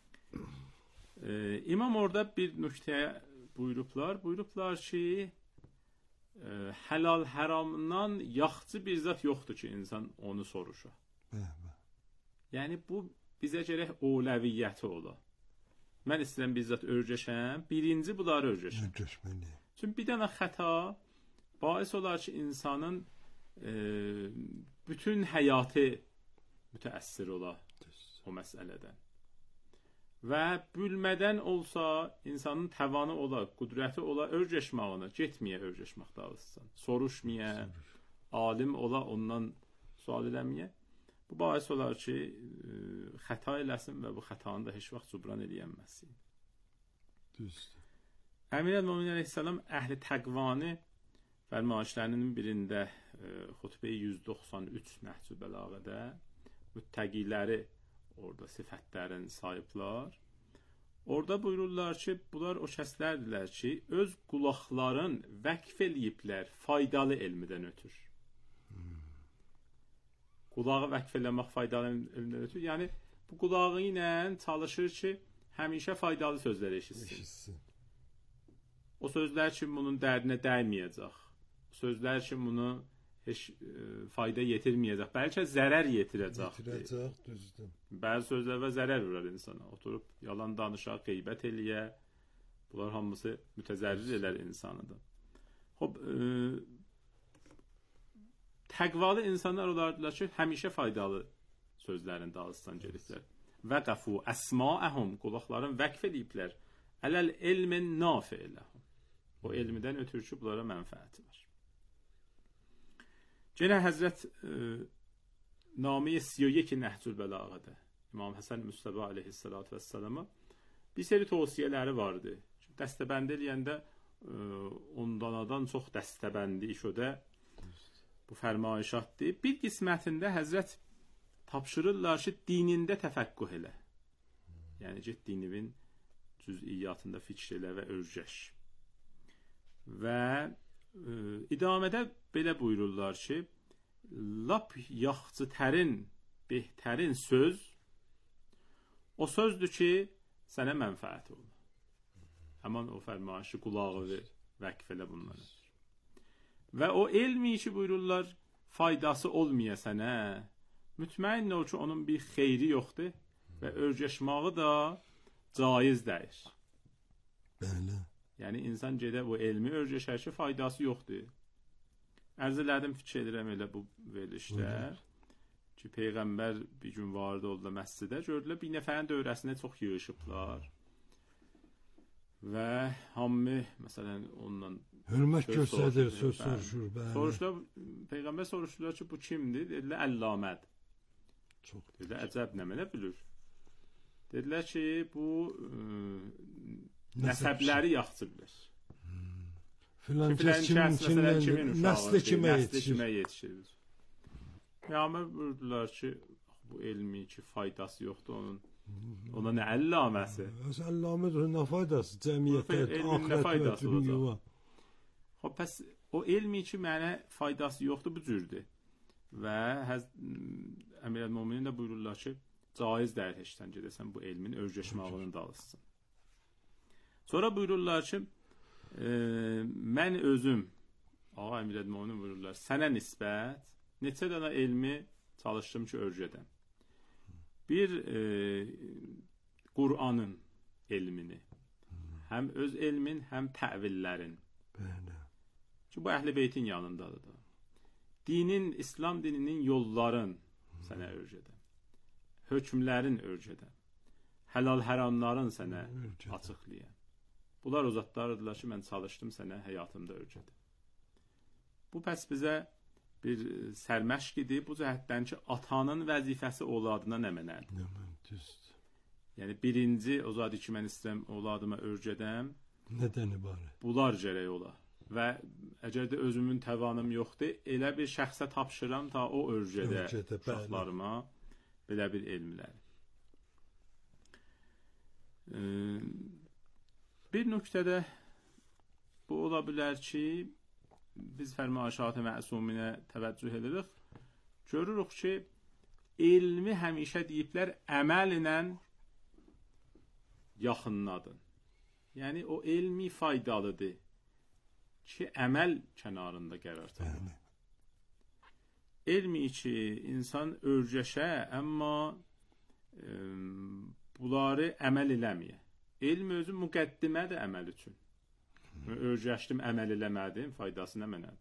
Speaker 7: E, İmam orada bir nöqtəyə buyurublar. Buyurublar ki, e, həlal həramdan yaxşı bir zat yoxdur ki, insan onu soruşa.
Speaker 5: Bəli.
Speaker 7: Yəni bu bizə gərək oləviyyəti ola. Mən istəyirəm bir zat örgəşəm, birinci bunları örgəşəm.
Speaker 5: Örgəşməli.
Speaker 7: Çünki bir dənə xəta bais olar ki, insanın e, bütün həyatı mütəəssir ola o məsələdən. Və bilmədən olsa, insanın təvanı ola, qüdrəti ola, örgəşmağına, getməyə örgəşmək dağılsın. Soruşmaya, alim ola, ondan sual eləməyə. Bu bais olar ki, e, xəta eləsin və bu xətanı da heç vaxt cübran eləyənməsin.
Speaker 5: Düzdür.
Speaker 7: Əmir el-Möminin əleyhissalam əhli təqvanı fərmayişlərinin birində e, xutbə-i yüz doxsan üç Nəhcül Bəlağədə müttəqiləri orada sifətlərin sayıblar. Orada buyururlar ki, bunlar o kəslərdirlər ki, öz qulaqların vəqf eləyiblər faydalı elmidən ötür. Hmm. Qulağı vəqf eləmək faydalı elmidən ötür. Yəni, bu qulağı ilə çalışır ki, həmişə faydalı sözlər eşitsin. eşitsin. O sözlər ki, bunun dərdinə dəyməyəcək. O sözlər ki, bunu heç e, fayda yetirməyəcək. Bəlkə zərər yetirəcək.
Speaker 5: Yetirəcək, düzdür.
Speaker 7: Bəzi sözlərə zərər vurur insana. Oturub yalan danışaq, qeybət eləyə. Bunlar hamısı mütəzərrir elər insanı da. Xoş, e, təqvalı insanlar olardılar ki, həmişə faydalı sözlərin dalısından gediblər. Vəqəfu əsmaəhum, qulaqların vəqf ediblər. Ələl elmin nafi eləhum. O elmidən ötürü ki, bunlara mənfəəti var. Yenə Həzrət e, Name-i سی و یک Nəhcül Bəlağədə İmam Həsən Müstəba aleyhissalatu vəssalama bir seri tövsiyələri vardı. Dəstəbəndi eləyəndə e, ondanadan çox dəstəbəndi işodə bu fərmayişatdır. Bir qismətində Həzrət tapşırırlar ki, dinində təfəqqüh elə. Yəni, get dinivin cüz'iyyatında fikr elə və örgəş. Və e, idamədə belə buyururlar ki, lap yaxçı tərin, behtərin söz o sözdür ki, sənə mənfəəti olur. Həman o fərmayışı qulağı ver, vəqf elə bunları. Və o elmi ki, buyururlar, faydası olmaya sənə, mütməyin ol ki, onun bir xeyri yoxdur və örgəşmağı da caiz deyir.
Speaker 5: Bəli.
Speaker 7: Yəni, insan gedə bu elmi örgəşər ki, faydası yoxdur. Ərz elədim, fikir edirəm elə bu verilişlər ki, Peyğəmbər bir gün vardı oldu məscidə, gördülər, bir nəfərin dövrəsində çox yığışıblar. Və hamı, məsələn, ondan
Speaker 5: hörmət göstərir, söz soruşur.
Speaker 7: Soruşdular, Peyğəmbər soruşdular ki, bu kimdir? Dedilər, Əlləməd.
Speaker 5: Çox.
Speaker 7: Dedilər, əcəb nə mənə bilir. Dedilər ki, bu ə, nəsəbləri yaxçı bilir.
Speaker 5: Filan kəs kimin, kimin, nəsli kimə
Speaker 7: yetişir. Peyğəmbər buyurdular ki, bu elmi ki, faydası yoxdur onun. Ona nə əlləməsi?
Speaker 5: Əlləmədir, nə faydası? Cəmiyyətə, axirət və dünya.
Speaker 7: Xoş, pəs o elmi ki, mənə faydası yoxdur, bu cürdür. Və Əmir el-Möminin də buyururlar ki, caiz deyil heçdən gedəsən bu elmin örgəşmağının dalısın. Sonra buyururlar ki, e, mən özüm, ağa Əmir el-Möminin buyururlar, sənə nisbət neçə dənə elmi çalışdım ki, örgədəm. Bir e, Qur'anın elmini, həm öz elmin, həm təvillərin.
Speaker 5: Bəli.
Speaker 7: Ki, bu Əhl-i Beytin yanındadır da. Dinin, İslam dininin yolların sənə örgədəm. Hökmlərin örgədəm. Həlal həramların sənə açıqlayam. Bunlar o zatlarıdırlar ki, mən çalışdım sənə həyatımda örgədim. Bu pəs bizə bir sərməşq idi. Bu cəhətdən ki, atanın vəzifəsi oğladına nə mənədir?
Speaker 5: Nə mən, düzdür.
Speaker 7: Yəni, birinci, o zadı ki, mən istəyəm oğladıma örgədəm.
Speaker 5: Nədən ibarət?
Speaker 7: Bunlar gərək ola. Və əgər də özümün təvanım yoxdur, elə bir şəxsə tapşıram ta o örgədə uşaqlarıma belə bir elmləri. Ee, bir nöqtədə bu ola bilər ki, biz fərmayişat-ı məsuminə təvəccüh edirik. Görürük ki, elmi həmişə deyiblər, əməllə yaxınladın. Yəni, o elmi faydalıdır ki, əməl kənarında qərar tapır. Elmi ki, insan örgəşə, amma e, bunları əməl eləməyə. Elm özü müqəddimədir əməl üçün. Öyrəşdim, əməl eləmədim, faydası nə mənədir?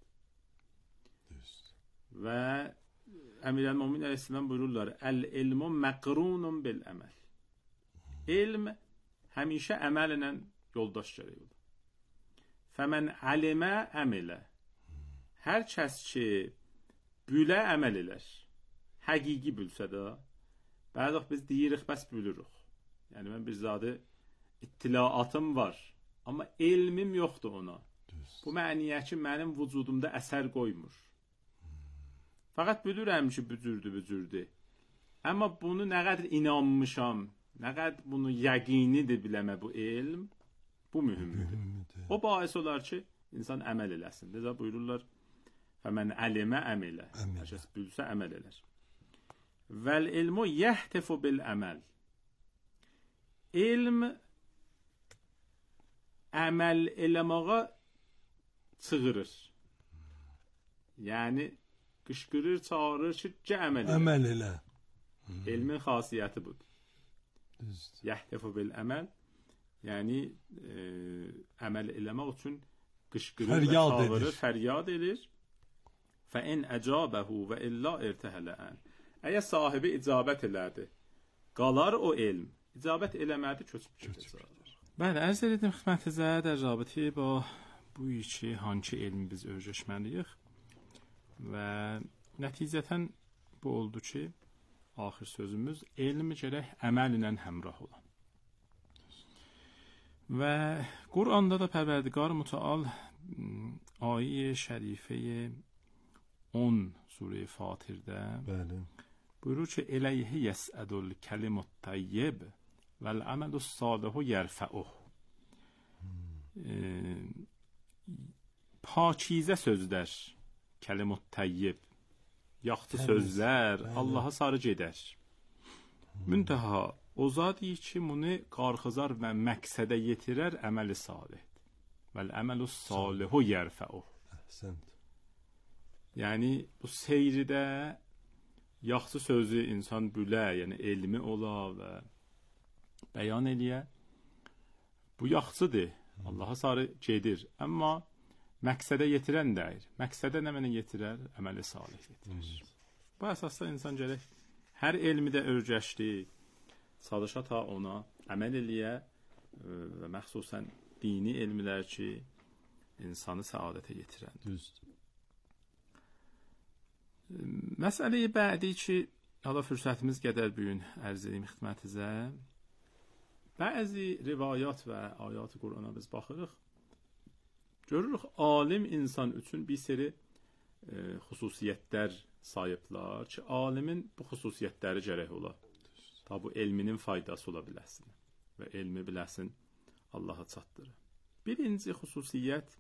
Speaker 7: Və Əmirəl Mömin əleyhissalam buyururlar: "Əl-ilmu məqrunun bil-əməl." Elm həmişə əməllə yoldaş gərək olur. Fəmən alimə əmələ. Hər kəs ki bülə əməl elər, həqiqi bülsə də, bəzi vaxt biz deyirik, bəs bülürük. Yəni mən bir zadı ittilaatım var, amma elmim yoxdur ona. Düz. Bu məniyə ki, mənim vücudumda əsər qoymur. Fəqət bilirəm ki, bücürdü, bücürdü. Amma bunu nə qədər inanmışam, nə qədər bunu yəqinidir biləmə bu elm, bu mühümdür. O bahis olar ki, insan əməl eləsin. Necə buyururlar? Fəmən əlimə əmələ. Hər kəs bilsə əməl elər. Vəl ilmu yəhtifu bil əməl. Elm əməl eləməyə çığırır. Yəni qışqırır, çağırır ki, gə əməl elə.
Speaker 5: Əməl elə.
Speaker 7: Elmin xasiyyəti budur. Yəhtifu bil əməl. Yəni e, əməl eləmək üçün qışqırır və çağırır, fəryad edir. Fə in əcabəhu və illə irtəhələn. Əgər sahibi icabət elədi, qalar o elm. İcabət eləmədi, köçüb gedəcək. Bəli, ərz edim xidmətinizə در رابطه با bu iki hansı elmi biz öyrəşməliyik və nəticətən bu oldu ki, axır sözümüz elm gərək əməllə həmrah olan. Və Quranda da Pərverdigar Mütəal ayə şərifə on Surə Fatirdə bəli buyurur ki, eləyhi yəsədul kəlimut təyyib vəl əməlus salihu yərfəuh. Pakizə sözlər, kəlimut təyyib, yaxşı sözlər Allaha sarı gedər. Müntəha o zat ki, bunu qarxızar və məqsədə yetirər əməli salih. Vəl əməlus salihu yərfəuh. Əhsənd. Yəni bu seyridə yaxşı sözü insan bülə, yəni elmi ola və bəyan eləyə. Bu yaxşıdır, Allaha sarı gedir. Amma məqsədə yetirən deyir. Məqsədə nə mənə yetirər? Əməli salih yetirir. Bu əsasda insan gərək hər elmi də öyrəşdi, çalışa ta ona əməl eləyə və məxsusən dini elmlər ki, insanı səadətə yetirən. Düzdür. Məsələyə bədi ki, hala fürsətimiz qədər bu gün ərz edeyim xidmətinizə. Bəzi rivayat və ayat Qurana biz baxırıq. Görürük, alim insan üçün bir seri e, xüsusiyyətlər sayıblar ki, alimin bu xüsusiyyətləri gərək ola. Ta bu elminin faydası ola biləsin və elmi biləsin Allaha çatdırır. Birinci xüsusiyyət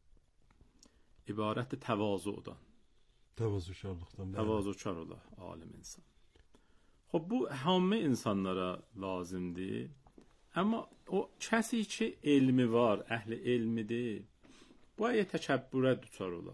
Speaker 7: ibarətdir təvazudan.
Speaker 5: Təvazökarlıqdan.
Speaker 7: Təvazökar ola alim insan. Xoş, bu hamı insanlara lazımdır. Amma o kəsi ki elmi var, əhli elmidir, bu ayə təkəbbürə düçar ola.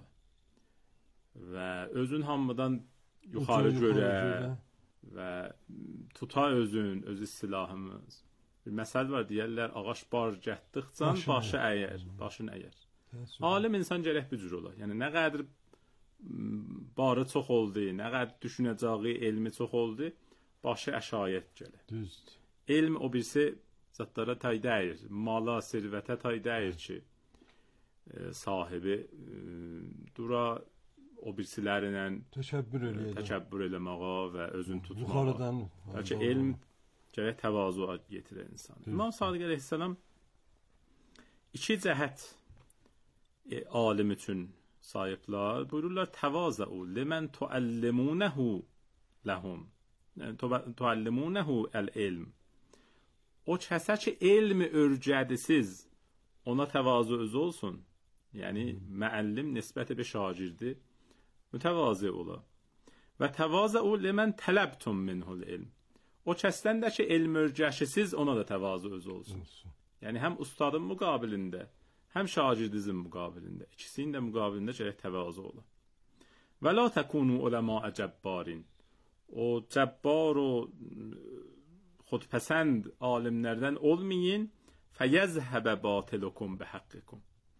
Speaker 7: Və özün hamıdan yuxarı görə və tuta özün, öz istilahımız. Bir məsəl var, deyərlər, ağaç bar gətdıqcan başı əyər, başın əyər. Alim insan gərək bu cür ola. Yəni, nə qədər barı çox oldu, nə qədər düşünəcəyi elmi çox oldu, başı əşayət gəlir.
Speaker 5: Düzdür.
Speaker 7: Elm o birisi zatlara tay deyir, mala, sirvətə tay deyir ki, e, sahibi e, dura o birisilərlə
Speaker 5: təkəbbür eləyə,
Speaker 7: təkəbbür eləməyə və özün tutmağa.
Speaker 5: Yuxarıdan.
Speaker 7: Bəlkə elm gərək təvazuğa yetirə insan. İmam Sadiq əleyhissalam iki cəhət e, alim üçün sahiblər buyururlar, təvazəu limən tuəllimunəhu ləhum. Tuəllimunəhu əl-ilm. O kəsə ki, elmi örgədisiz, ona təvazı özü olsun. Yəni, müəllim nisbəti bir şagirdi, mütəvazı ola. Və təvazəu limən tələbtum minhul ilm. O kəsdən də ki, elm örgəşisiz, ona da təvazı özü olsun. Yəni, həm ustadın müqabilində, həm şagirdizin müqabilində, ikisinin də müqabilində gərək təvazı ola. Və la təkunu uləma-ə cəbbarin. O cəbbar o xudpəsənd alimlərdən olmayın. Fəyəzhəbə batilukum bəhəqqikum.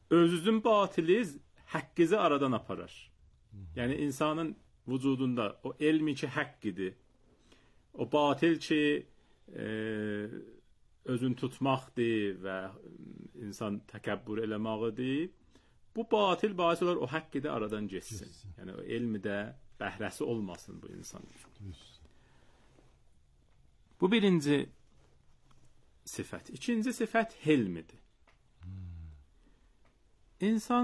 Speaker 7: özünün batili haqqızı aradan aparar. Yəni insanın vücudunda o elmi ki haqq idi, o batil ki e, özün tutmaqdır və insan təkəbbür eləməqdir, bu batil batil olar o haqq idi aradan geçsin. Yəni o elmidə bəhrəsi olmasın bu insan üçün. Bu birinci sifət. İkinci sifət hilmidir. İnsan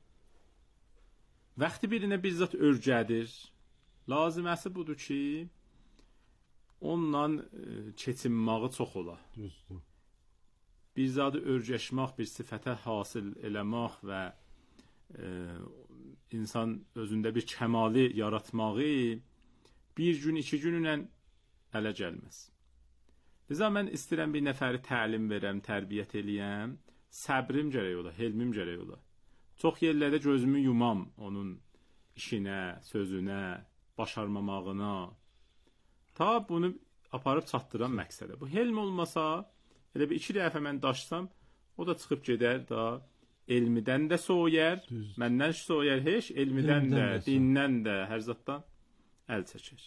Speaker 7: vaxtı birinə bir zat örgədir. Laziməsi budur ki, onunla e, keçinməyi çox ola.
Speaker 5: Düzdür.
Speaker 7: Bir zadı örgəşmək, bir sifətə hasil eləmək və e, insan özündə bir kəmalı yaratmağı bir gün, iki günlə ələ gəlməz. Liza mən istəyirəm bir nəfəri təlim verəm, tərbiyyət eləyəm, səbrim gərək ola, helmim gərək ola. Çox yerlərdə gözümü yumam onun işinə, sözünə, başarmamağına. Ta bunu aparıb çatdıran məqsədə. Bu helm olmasa, elə bir iki dəfə mən daşsam, o da çıxıb gedər da elmidən də soğuyar, məndən soğuyar heç, elmidən, elmidən də, də dindən də, hər zatdan əl çəkir.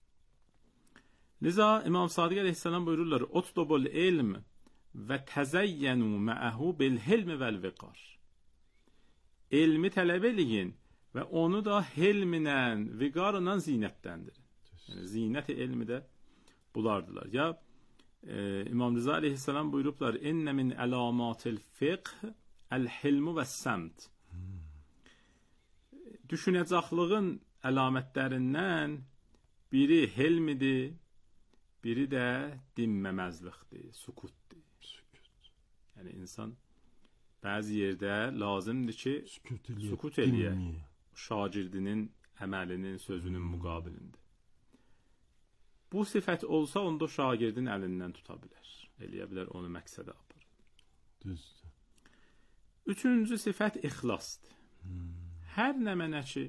Speaker 7: Liza İmam Sadiq əleyhissalam buyururlar: "Utlubul ilm və təzəyyənu ma'ahu bil hilm vəl viqar." Elmi tələb eləyin və onu da helmlə, viqarla zinətləndirin. Yəni zinət-i elmi də bulardılar. Ya e, İmam Rıza əleyhissalam buyurublar: "İnne min alamatil fiqh el-hilmu və səmt." Hmm. Düşünəcəklığın əlamətlərindən biri helmidir, biri də dinməməzlikdir, sukutdur. Sükut. Yəni insan bəzi yerdə lazımdır ki, sükut eləyək, sukut eləyək. Şagirdinin əməlinin, sözünün müqabilində. Bu sifət olsa, onda şagirdin əlindən tuta bilər. Eləyə bilər, onu məqsədə aparır.
Speaker 5: Düzdür.
Speaker 7: Üçüncü sifət ixlasdır. Hmm. Hər nə mənə ki,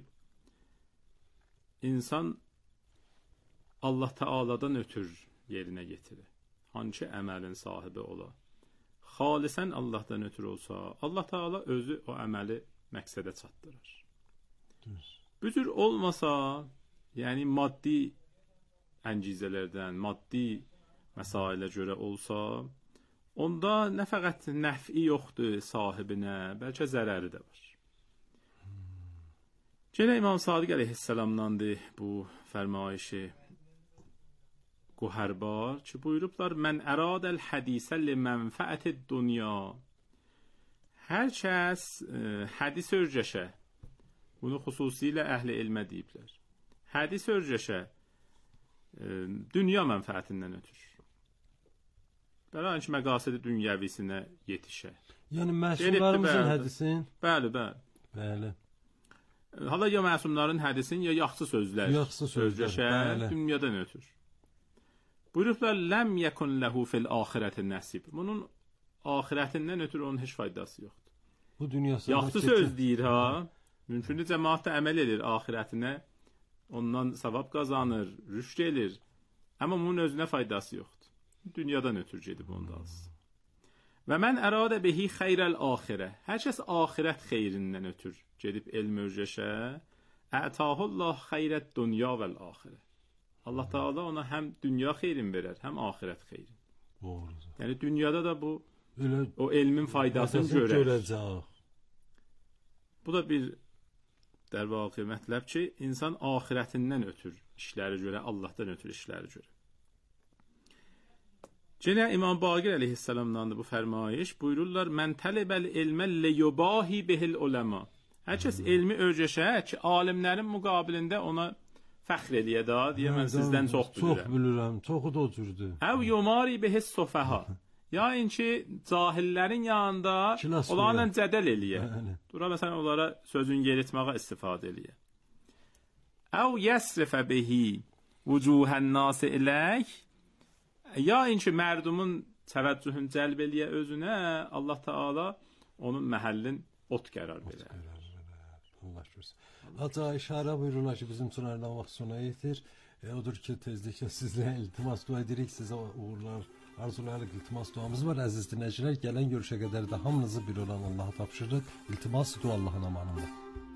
Speaker 7: insan Allah Teala'dan ötür yerinə getirir. Hangi əməlin sahibi ola. Xalisən Allahdan ötür olsa, Allah Teala özü o əməli məqsədə çatdırır. Düz. Bu cür olmasa, yəni maddi əncizələrdən, maddi məsailə görə olsa, onda nə fəqət nəfi yoxdur sahibinə, bəlkə zərəri də var. Gene İmam Sadiq əleyhissalamdandır bu fərmayişi Quhərbar ki, buyurublar: "Mən əradəl hədisə li mənfəət dünya." Hər kəs e, hədis örgəşə, bunu xüsusilə əhli elmə deyiblər. Hədis örgəşə e, dünya mənfəətindən ötür. Bəli, ki, məqasədi dünyəvisinə yetişə.
Speaker 5: Yəni məsumlarımızın hədisin?
Speaker 7: Bəli, bəli.
Speaker 5: Bəli.
Speaker 7: Hala ya məsumların hədisin, ya yaxşı sözlər.
Speaker 5: Yaxşı sözlər, bəli.
Speaker 7: Dünyadan ötür. Buyurublar: "Ləm yekun lehu fil axirətin nəsib." Bunun axirətindən ötür onun heç faydası yoxdur.
Speaker 5: Bu dünyasında
Speaker 7: yaxşı söz deyir ha. Mümkündür cəmaət də əməl edir axirətinə. Ondan savab qazanır, rüşd edir. Amma bunun özünə faydası yoxdur. Dünyadan ötür gedib onda az. Və mən əradə bihi xeyrəl axirə. Hər kəs axirət xeyrindən ötür gedib elm örgəşə. Ətahullah xeyrət dünya vəl axirə. Allah Teala ona həm dünya xeyrin verər, həm axirət xeyrin.
Speaker 5: Doğrudur.
Speaker 7: Yəni dünyada da bu
Speaker 5: elə
Speaker 7: o elmin faydasını görər.
Speaker 5: görəcək.
Speaker 7: Bu da bir dərvaqi mətləb ki, insan axirətindən ötür işləri görə, Allahdan ötür işləri görə. Gene İmam Baqir əleyhissalamdandır bu fərmayiş. Buyururlar: "Mən tələbəl ilmə liyubahi bihil ulema." Hər kəs elmi örgəşə ki, alimlərin müqabilində ona fəxr eləyə da, deyə mən sizdən çox bilirəm.
Speaker 5: Çox bilirəm, çoxu da o cürdür.
Speaker 7: Əv yumari bihis sofəha. Yəni ki, cahillərin yanında onlarla cədəl eləyə. Dura məsələn onlara sözün yeritməyə istifadə eləyə. Əv yəsrifə bihi vücuhən nasi ilək. Yəni ki, mərdumun təvəccühünü cəlb eləyə özünə, Allah Teala onun məhəllin ot qərar verər.
Speaker 5: Allah görsün. Haca işarə buyururlar ki, bizim üçün ayrılan vaxt sona yetir. E, odur ki, tezliklə sizlə iltimas dua edirik, sizə uğurlar arzulayarıq, iltimas duamız var. Əziz dinləyicilər, gələn görüşə qədər də hamınızı bir olan Allaha tapşırırıq. İltimas dua Allahın amanında.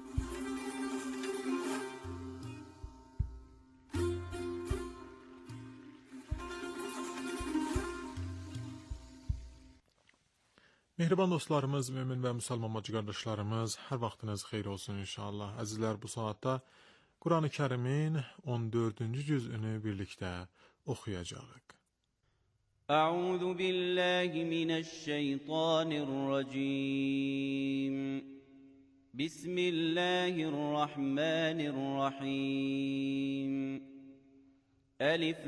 Speaker 2: Mehriban dostlarımız, mümin və müsəlman bacı qardaşlarımız, hər vaxtınız xeyir olsun inşallah. Əzizlər, bu saatda Quran-ı Kərimin on dördüncü cüzünü birlikdə oxuyacağıq.
Speaker 8: Əuzu billahi minəşşeytanirracim. Bismillahirrahmanirrahim. Elif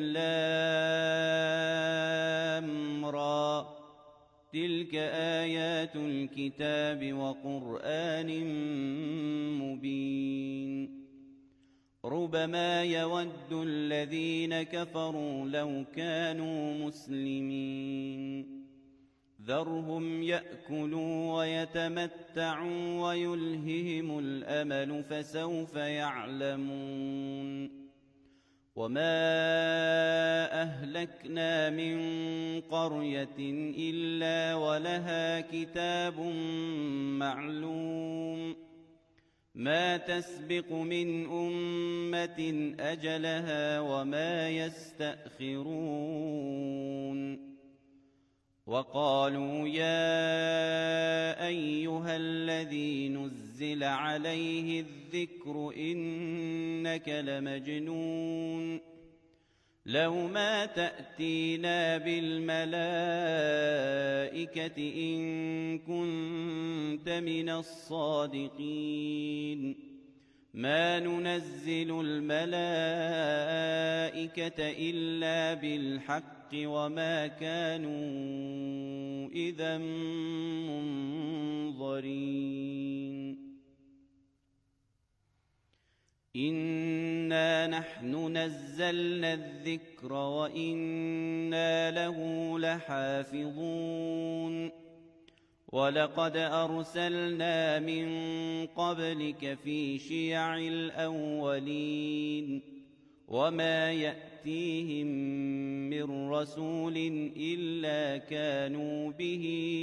Speaker 8: lam ra. تلك آيات الكتاب وقرآن مبين ربما يود الذين كفروا لو كانوا مسلمين ذرهم يأكلوا ويتمتعوا ويلههم الأمل فسوف يعلمون وما أهلكنا من قرية إلا ولها كتاب معلوم ما تسبق من أمة أجلها وما يستأخرون وقالوا يا أيها الذي نزل عليه الذكر إنك لمجنون لو ما تأتينا بالملائكة إن كنت من الصادقين ما ننزل الملائكة إلا بالحق وما كانوا إذا منظرين إنا نحن نزلنا الذكر وإنا له لحافظون ولقد أرسلنا من قبلك في شيع الأولين وما يأتيهم من رسول إلا كانوا به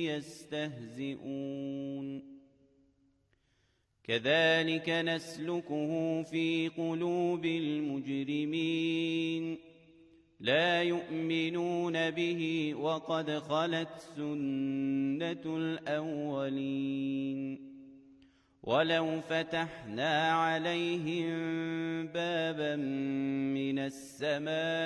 Speaker 8: يستهزئون كذلك نسلكه في قلوب المجرمين لا يؤمنون به وقد خلت سنة الأولين ولو فتحنا عليهم بابا من السماء